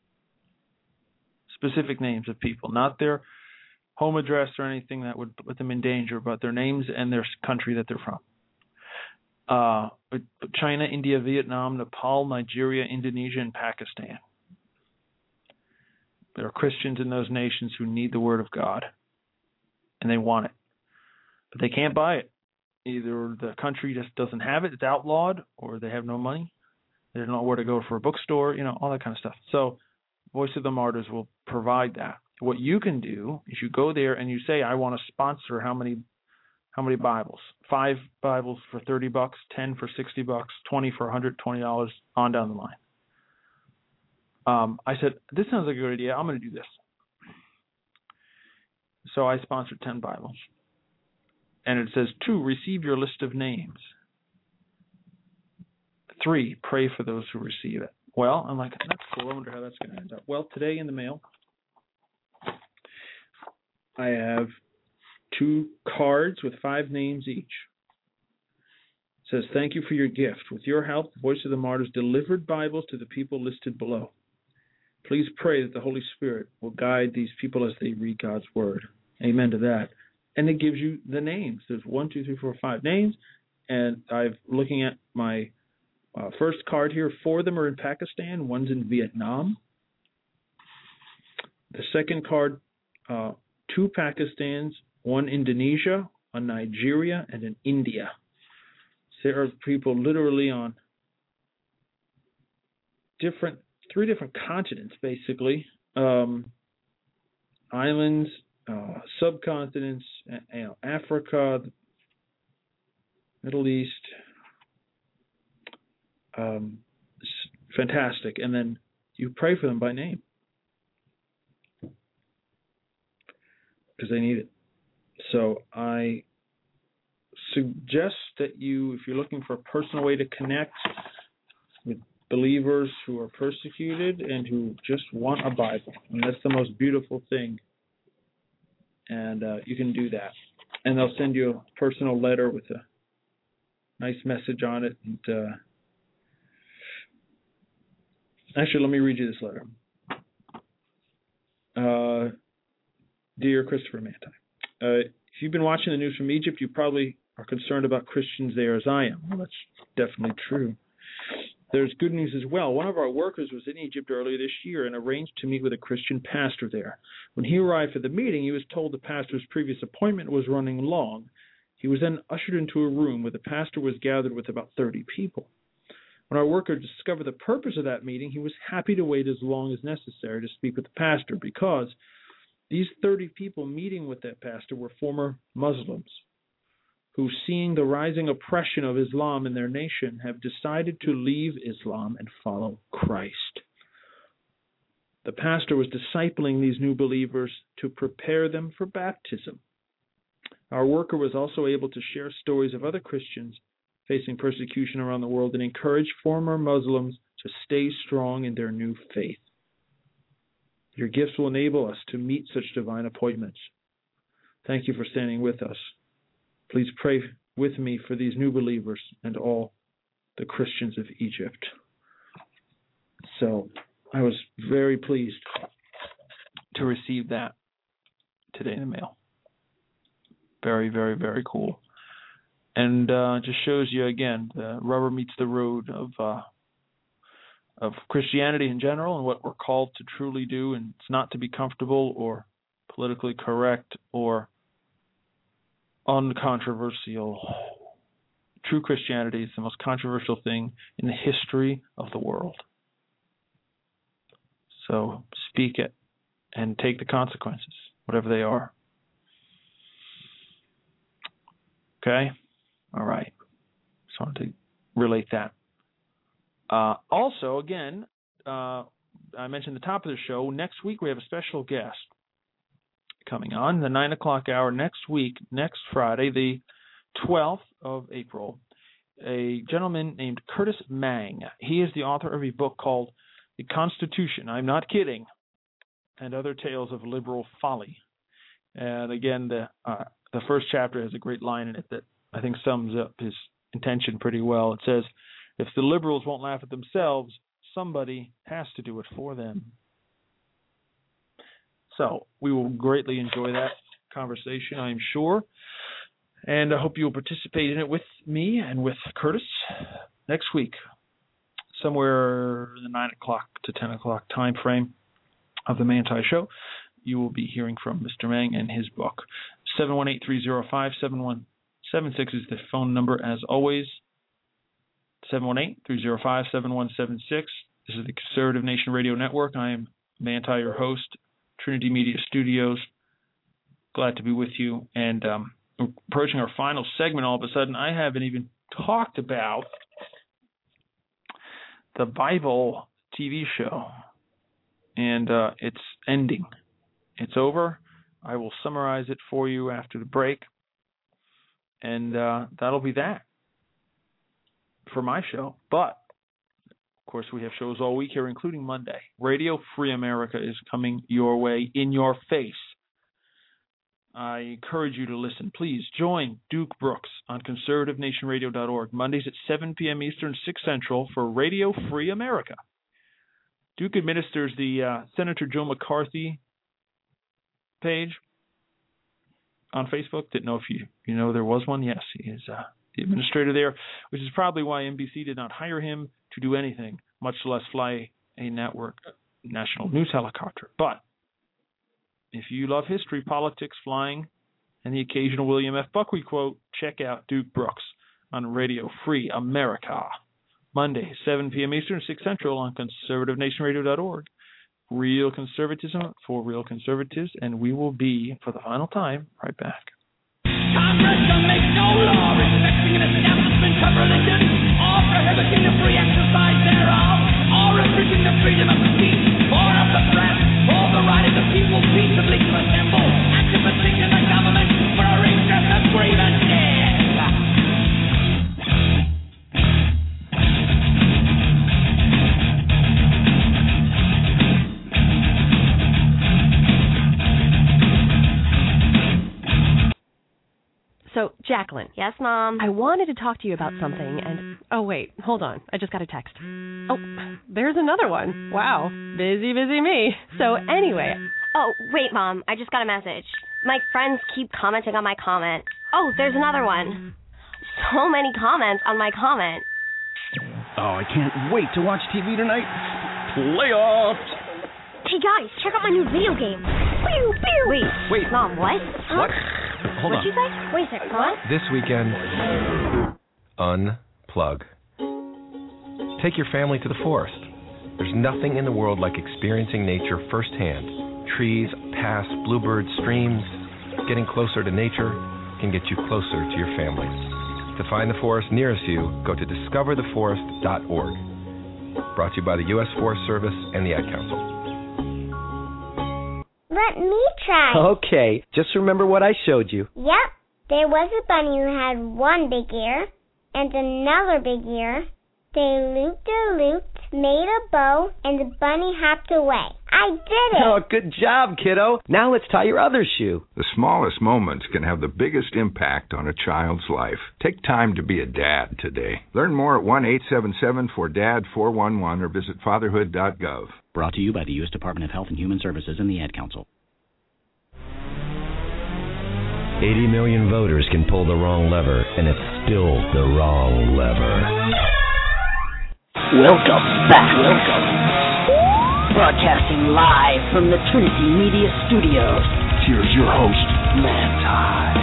Specific names of people, not their home address or anything that would put them in danger, but their names and their country that they're from. Uh, China, India, Vietnam, Nepal, Nigeria, Indonesia, and Pakistan. There are Christians in those nations who need the Word of God, and they want it. But they can't buy it. Either the country just doesn't have it, it's outlawed, or they have no money. They don't know where to go for a bookstore, you know, all that kind of stuff. So Voice of the Martyrs will provide that. What you can do is you go there and you say, I want to sponsor how many how many Bibles? Five Bibles for thirty bucks, ten for sixty bucks, twenty for one hundred twenty dollars, on down the line. Um, I said, this sounds like a good idea. I'm going to do this. So I sponsored ten Bibles. And it says, two, receive your list of names. Three, pray for those who receive it. Well, I'm like, that's cool. I wonder how that's going to end up. Well, today in the mail, I have two cards with five names each. It says, thank you for your gift. With your help, the Voice of the Martyrs delivered Bibles to the people listed below. Please pray that the Holy Spirit will guide these people as they read God's Word. Amen to that. And it gives you the names. There's one, two, three, four, five names. And I'm looking at my uh, first card here. Four of them are in Pakistan. One's in Vietnam. The second card, uh, two Pakistans, one Indonesia, a Nigeria, and an India. There are people literally on different, three different continents, basically. Um, islands, uh, subcontinents, you know, Africa, Middle East. Um, fantastic. And then you pray for them by name because they need it. So I suggest that you, if you're looking for a personal way to connect with believers who are persecuted and who just want a Bible, and that's the most beautiful thing, and uh, you can do that. And they'll send you a personal letter with a nice message on it. And uh, actually, let me read you this letter. Uh, Dear Christopher Manti, uh, if you've been watching the news from Egypt, you probably are concerned about Christians there as I am. Well, that's definitely true. There's good news as well. One of our workers was in Egypt earlier this year and arranged to meet with a Christian pastor there. When he arrived for the meeting, he was told the pastor's previous appointment was running long. He was then ushered into a room where the pastor was gathered with about thirty people. When our worker discovered the purpose of that meeting, he was happy to wait as long as necessary to speak with the pastor because these thirty people meeting with that pastor were former Muslims who, seeing the rising oppression of Islam in their nation, have decided to leave Islam and follow Christ. The pastor was discipling these new believers to prepare them for baptism. Our worker was also able to share stories of other Christians facing persecution around the world and encourage former Muslims to stay strong in their new faith. Your gifts will enable us to meet such divine appointments. Thank you for standing with us. Please pray with me for these new believers and all the Christians of Egypt. So I was very pleased to receive that today in the mail. Very, very, very cool. And uh, just shows you, again, the rubber meets the road of uh, of Christianity in general and what we're called to truly do. And it's not to be comfortable or politically correct or uncontroversial. True Christianity is the most controversial thing in the history of the world. So speak it and take the consequences, whatever they are. Okay? All right. Just wanted to relate that. Uh, also, again, uh, I mentioned at the top of the show, next week we have a special guest. coming on. The nine o'clock hour next week, next Friday, the twelfth of April, a gentleman named Curtis Mang. He is the author of a book called The Constitution, I'm Not Kidding, and Other Tales of Liberal Folly. And again, the uh, the first chapter has a great line in it that I think sums up his intention pretty well. It says, if the liberals won't laugh at themselves, somebody has to do it for them. So we will greatly enjoy that conversation, I'm sure. And I hope you'll participate in it with me and with Curtis next week, somewhere in the nine o'clock to ten o'clock time frame of the Manti Show. You will be hearing from Mister Mang and his book. seven one eight, three oh five, seven one seven six is the phone number, as always. seven one eight, three oh five, seven one seven six. This is the Conservative Nation Radio Network. I am Manti, your host, Trinity Media Studios. Glad to be with you. And um, we're approaching our final segment all of a sudden. I haven't even talked about the Bible T V show. And uh, it's ending. It's over. I will summarize it for you after the break. And uh, that'll be that for my show. But, of course, we have shows all week here, including Monday. Radio Free America is coming your way, in your face. I encourage you to listen. Please join Duke Brooks on conservative nation radio dot org, Mondays at seven p.m. Eastern, six Central, for Radio Free America. Duke administers the uh, Senator Joe McCarthy page on Facebook. Didn't know if you, you know there was one. Yes, he is uh, the administrator there, which is probably why N B C did not hire him to do anything, much less fly a network national news helicopter. But if you love history, politics, flying, and the occasional William F. Buckley quote, check out Duke Brooks on Radio Free America. Monday, seven p.m. Eastern, six Central on conservative nation radio dot org. Real conservatism for real conservatives, and we will be, for the final time, right back. Congress shall make no law respecting an establishment of religion, or prohibiting the free exercise thereof, or restricting the freedom of speech, or of the press, or the right of the people peaceably to assemble and to petition the government for a redress of grievances. So, Jacqueline. Yes, Mom? I wanted to talk to you about something, and... Oh, wait, hold on. I just got a text. Oh, there's another one. Wow. Busy, busy me. So, anyway... Oh, wait, Mom. I just got a message. My friends keep commenting on my comment. Oh, there's another one. So many comments on my comment. Oh, I can't wait to watch T V tonight. Playoffs! Hey, guys, check out my new video game. Pew, pew. Wait. Wait. Mom, what? What? Hold What'd on. you say? Wait a second. What? This weekend, unplug. Take your family to the forest. There's nothing in the world like experiencing nature firsthand. Trees, paths, bluebirds, streams. Getting closer to nature can get you closer to your family. To find the forest nearest you, go to discover the forest dot org. Brought to you by the U S Forest Service and the Ad Council. Let me try. Okay, just remember what I showed you. Yep. There was a bunny who had one big ear and another big ear. They looped a looped, made a bow, and the bunny hopped away. I did it! Oh, good job, kiddo. Now let's tie your other shoe. The smallest moments can have the biggest impact on a child's life. Take time to be a dad today. Learn more at one eight seven seven four D A D four one one or visit fatherhood dot gov. Brought to you by the U S Department of Health and Human Services and the Ad Council. eighty million voters can pull the wrong lever, and it's still the wrong lever. Welcome back. Welcome. Broadcasting live from the Trinity Media Studios. Here's your host, Manti.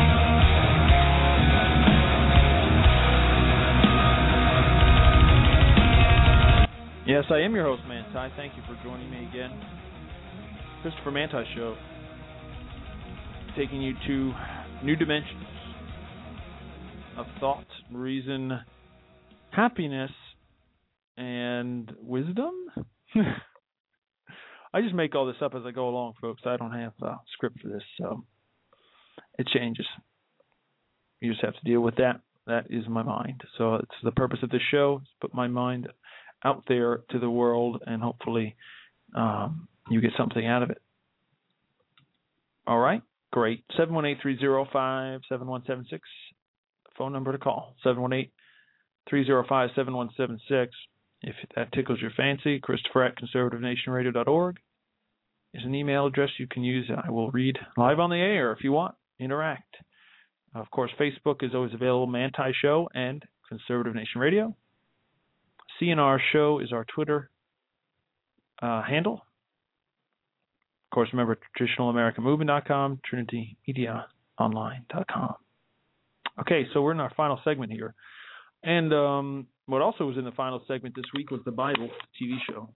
Yes, I am your host, Manti. Thank you for joining me again. Christopher Manti Show, taking you to new dimensions of thought, reason, happiness, and wisdom. I just make all this up as I go along, folks. I don't have a script for this, so it changes. You just have to deal with that. That is my mind. So it's the purpose of this show, is put my mind out there to the world, and hopefully um, you get something out of it. All right, great. seven one eight, three oh five, seven one seven six, phone number to call, seven one eight, three oh five, seven one seven six. If that tickles your fancy, Christopher at conservative nation radio dot org is an email address you can use. I will read live on the air if you want. Interact. Of course, Facebook is always available, Manti Show and Conservative Nation Radio. C N R Show is our Twitter uh, handle. Of course, remember, traditional american movement dot com, trinity media online dot com. Okay, so we're in our final segment here. And um, what also was in the final segment this week was the Bible T V show.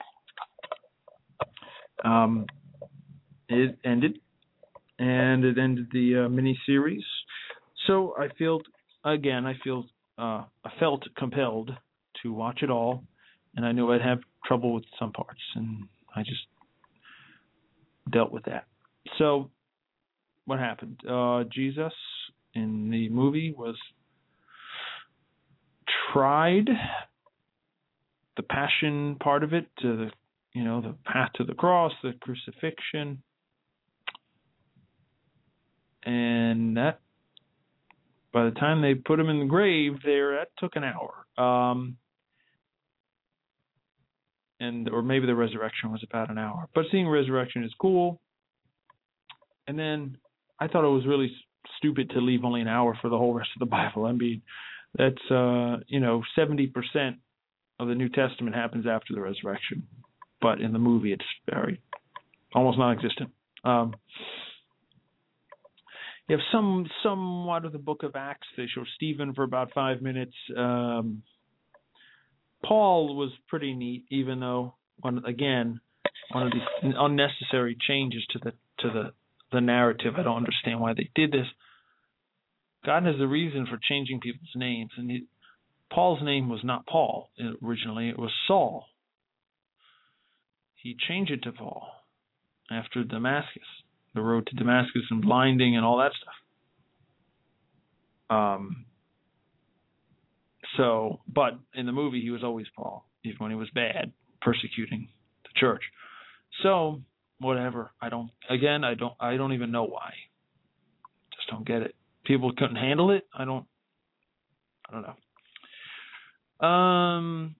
Um, it ended, and it ended the uh, mini-series. So I feel, again, I feel, uh, I felt compelled to watch it all, and I knew I'd have trouble with some parts, and I just dealt with that. So what happened? Uh, Jesus in the movie was tried, the passion part of it, to the, you know, the path to the cross, the crucifixion, and that, by the time they put him in the grave there, that took an hour. Um, and or maybe the resurrection was about an hour. But seeing resurrection is cool. And then I thought it was really stupid to leave only an hour for the whole rest of the Bible. I mean, that's, uh, you know, seventy percent of the New Testament happens after the resurrection. But in the movie, it's very, almost non-existent. Um, you have some, somewhat of the book of Acts. They show Stephen for about five minutes. Um, Paul was pretty neat, even though, one, again, one of these unnecessary changes to the to the, the narrative. I don't understand why they did this. God has a reason for changing people's names, and he, Paul's name was not Paul originally; it was Saul. He changed it to Paul after Damascus, the road to Damascus and blinding and all that stuff. Um. So, but in the movie, he was always Paul, even when he was bad, persecuting the church. So, whatever. I don't. Again, I don't. I don't even know why. Just don't get it. People couldn't handle it. I don't. I don't know. Um.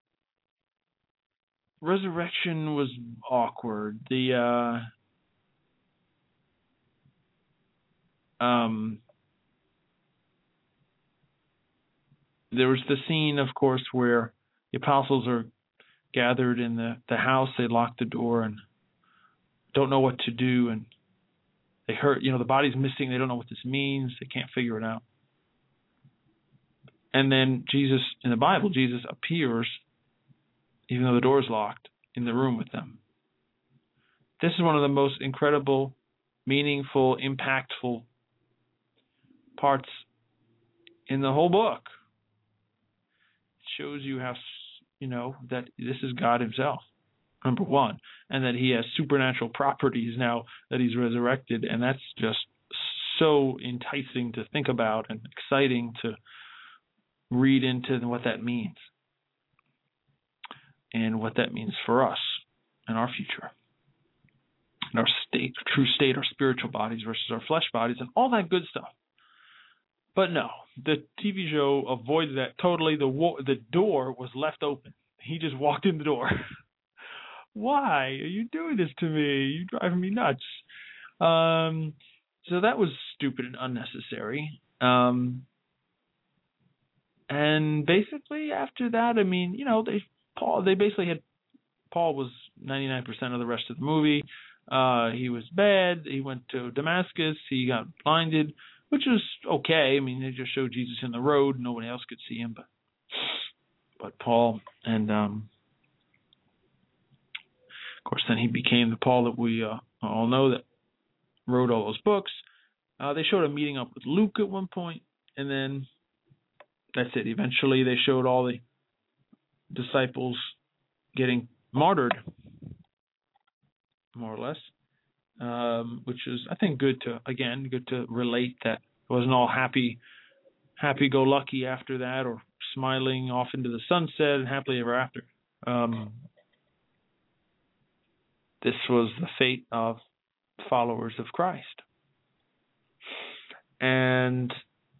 Resurrection was awkward. The uh. Um. There was the scene, of course, where the apostles are gathered in the, the house. They lock the door and don't know what to do. And they hurt, you know, the body's missing. They don't know what this means. They can't figure it out. And then Jesus, in the Bible, Jesus appears, even though the door is locked, in the room with them. This is one of the most incredible, meaningful, impactful parts in the whole book. Shows you how, you know, that this is God himself, number one, and that he has supernatural properties now that he's resurrected, and that's just so enticing to think about and exciting to read into what that means and what that means for us and our future and our state, true state, our spiritual bodies versus our flesh bodies and all that good stuff. But no, the T V show avoided that totally. The wo- the door was left open. He just walked in the door. Why are you doing this to me? You're driving me nuts. Um, so that was stupid and unnecessary. Um, and basically after that, I mean, you know, they Paul they basically had Paul was ninety-nine percent of the rest of the movie. Uh, he was bad. He went to Damascus. He got blinded, which was okay. I mean, they just showed Jesus in the road. Nobody else could see him, but but Paul. And, um, of course, then he became the Paul that we uh, all know that wrote all those books. Uh, they showed him meeting up with Luke at one point, and then that's it. Eventually, they showed all the disciples getting martyred more or less, um, which is, I think, good to, again, good to relate that it wasn't all happy, happy-go-lucky after that, or smiling off into the sunset and happily ever after. Um, this was the fate of followers of Christ. And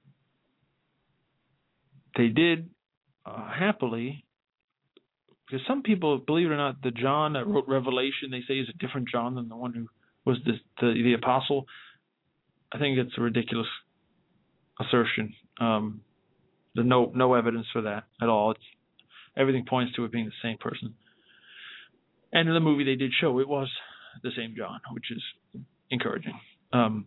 they did uh, happily, because some people, believe it or not, the John that wrote Revelation, they say is a different John than the one who was the the, the apostle. I think it's a ridiculous assertion. Um, there's no no evidence for that at all. It's everything points to it being the same person. And in the movie, they did show it was the same John, which is encouraging. Um,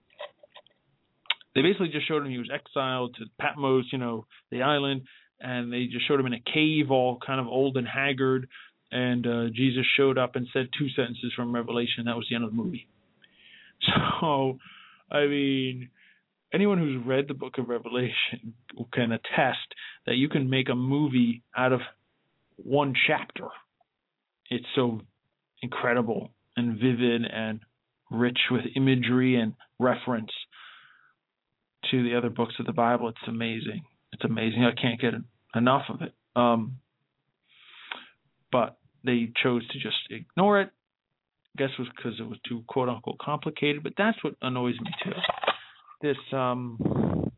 they basically just showed him he was exiled to Patmos, you know, the island, and they just showed him in a cave, all kind of old and haggard. And uh, Jesus showed up and said two sentences from Revelation. That was the end of the movie. So, I mean, anyone who's read the book of Revelation can attest that you can make a movie out of one chapter. It's so incredible and vivid and rich with imagery and reference to the other books of the Bible. It's amazing. It's amazing. I can't get enough of it. Um, but they chose to just ignore it. I guess it was because it was too quote unquote complicated. But that's what annoys me too. This um,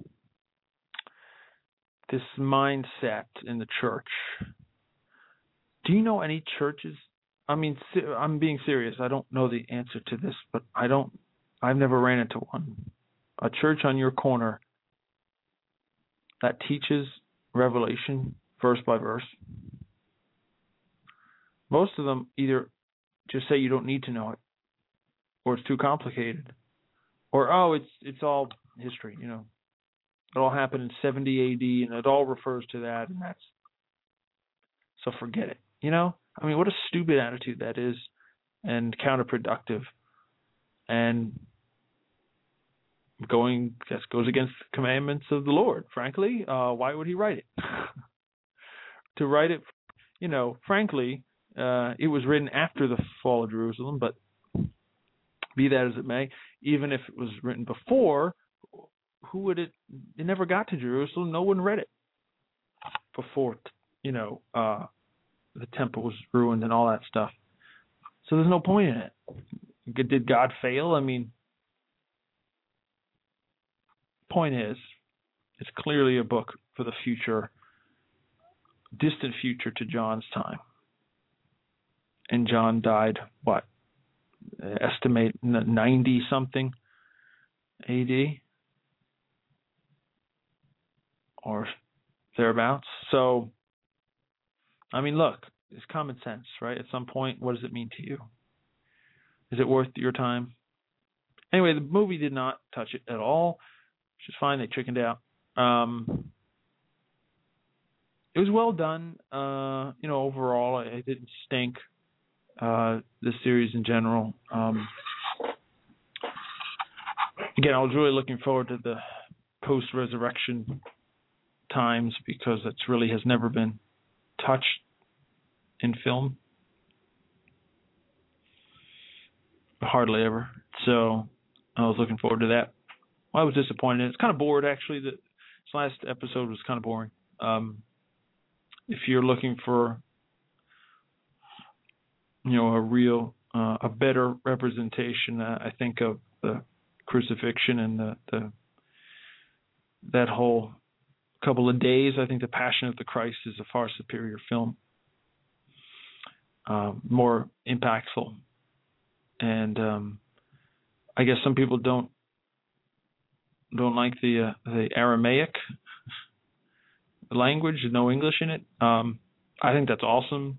this mindset in the church. Do you know any churches? I mean, I'm being serious. I don't know the answer to this, but I don't. I've never ran into one. A church on your corner that teaches Revelation verse by verse. Most of them either just say you don't need to know it, or it's too complicated, or oh, it's it's all history. You know, it all happened in seventy A D, and it all refers to that, and that's so forget it. You know, I mean, what a stupid attitude that is, and counterproductive, and going that goes against the commandments of the Lord. Frankly, uh, why would He write it? To write it, you know, frankly, uh, it was written after the fall of Jerusalem. But be that as it may, even if it was written before, who would it? It never got to Jerusalem. No one read it before, you know. Uh, the temple was ruined and all that stuff. So there's no point in it. Did God fail? I mean, point is, it's clearly a book for the future, distant future to John's time. And John died, what, estimate ninety-something A D? Or thereabouts. So, I mean, look, it's common sense, right? At some point, what does it mean to you? Is it worth your time? Anyway, the movie did not touch it at all, which is fine. They chickened out. Um, it was well done. Uh, you know, overall, it didn't stink. Uh, the series in general. Um, again, I was really looking forward to the post-resurrection times because it really has never been touched in film, hardly ever. So I was looking forward to that. Well, I was disappointed. It's kind of bored, actually. This last episode was kind of boring. Um, if you're looking for, you know, a real, uh, a better representation, uh, I think, of the crucifixion and the, the that whole couple of days, I think The Passion of the Christ is a far superior film. Uh, more impactful. And um, I guess some people don't don't like the uh, the Aramaic language, no English in it. Um, I think that's awesome.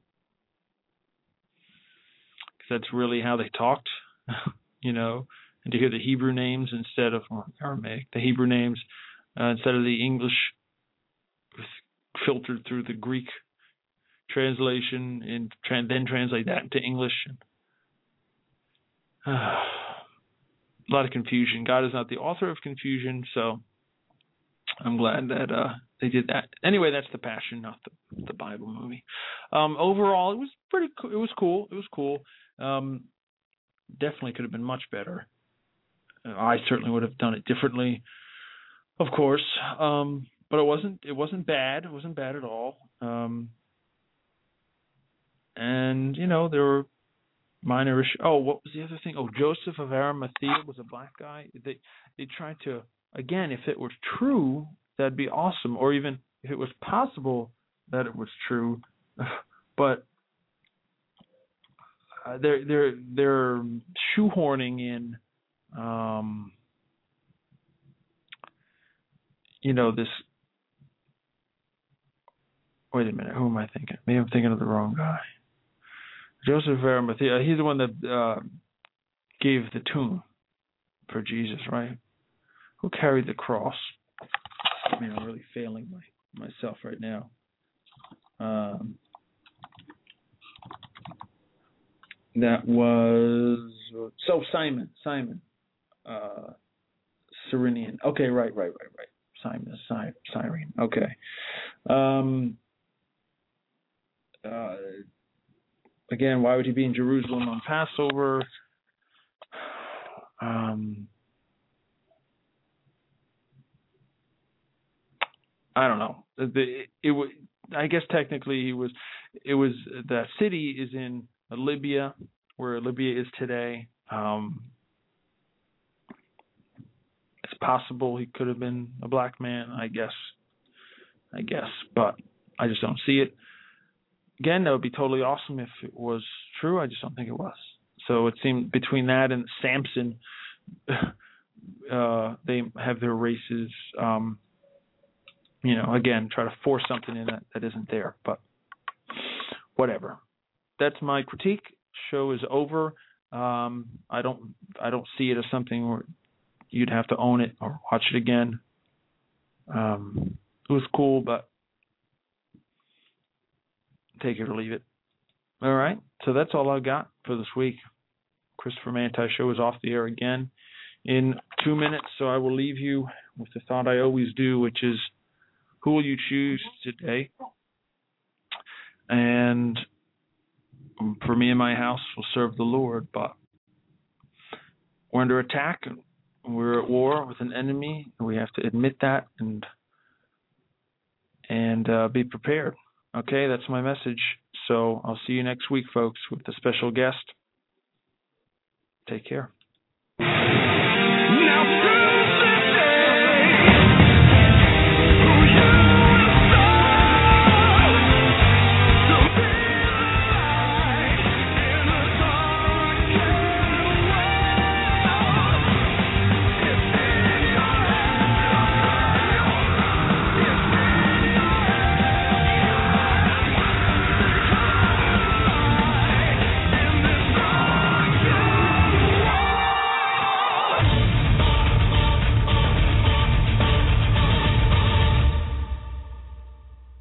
Because that's really how they talked, you know. And to hear the Hebrew names instead of well, Aramaic, the Hebrew names uh, instead of the English filtered through the Greek translation and tra- then translate that into English. Uh, a lot of confusion. God is not the author of confusion, so I'm glad that uh, they did that. Anyway, that's The Passion, not the, the Bible movie. Um, overall, it was pretty. Co- it was cool. It was cool. Um, definitely could have been much better. I certainly would have done it differently, of course. Um, but it wasn't. It wasn't bad. It wasn't bad at all. Um, and you know, there were minor issues. Oh, what was the other thing? Oh, Joseph of Arimathea was a black guy. They they tried to, again, if it was true, that'd be awesome. Or even if it was possible that it was true, but uh, they're they're they're shoehorning in, um, you know, this. Wait a minute, who am I thinking? Maybe I'm thinking of the wrong guy. Joseph of Arimathea. He's the one that uh, gave the tomb for Jesus, right? Who carried the cross? I mean, I'm really failing my, myself right now. Um, that was so Simon, Simon, uh, Cyrenian. Okay, right, right, right, right. Simon, Simon, Cyrene. Okay. Um, uh, again, why would he be in Jerusalem on Passover? Um, I don't know. The, it, it was. I guess technically he was. It was the city is in Libya, where Libya is today. Um, it's possible he could have been a black man. I guess. I guess, but I just don't see it. Again, that would be totally awesome if it was true. I just don't think it was. So it seemed between that and Samson, uh, they have their races. Um, you know, again, try to force something in that, that isn't there. But whatever. That's my critique. Show is over. Um, I don't. I don't see it as something where you'd have to own it or watch it again. Um, it was cool, but take it or leave it. All right. So that's all I got for this week. Christopher Manti Show is off the air again in two minutes. So I will leave you with the thought I always do, which is, who will you choose today? And for me and my house, we'll serve the Lord. But we're under attack. We're at war with an enemy. And we have to admit that and and uh, be prepared. Okay, that's my message. So I'll see you next week, folks, with the special guest. Take care.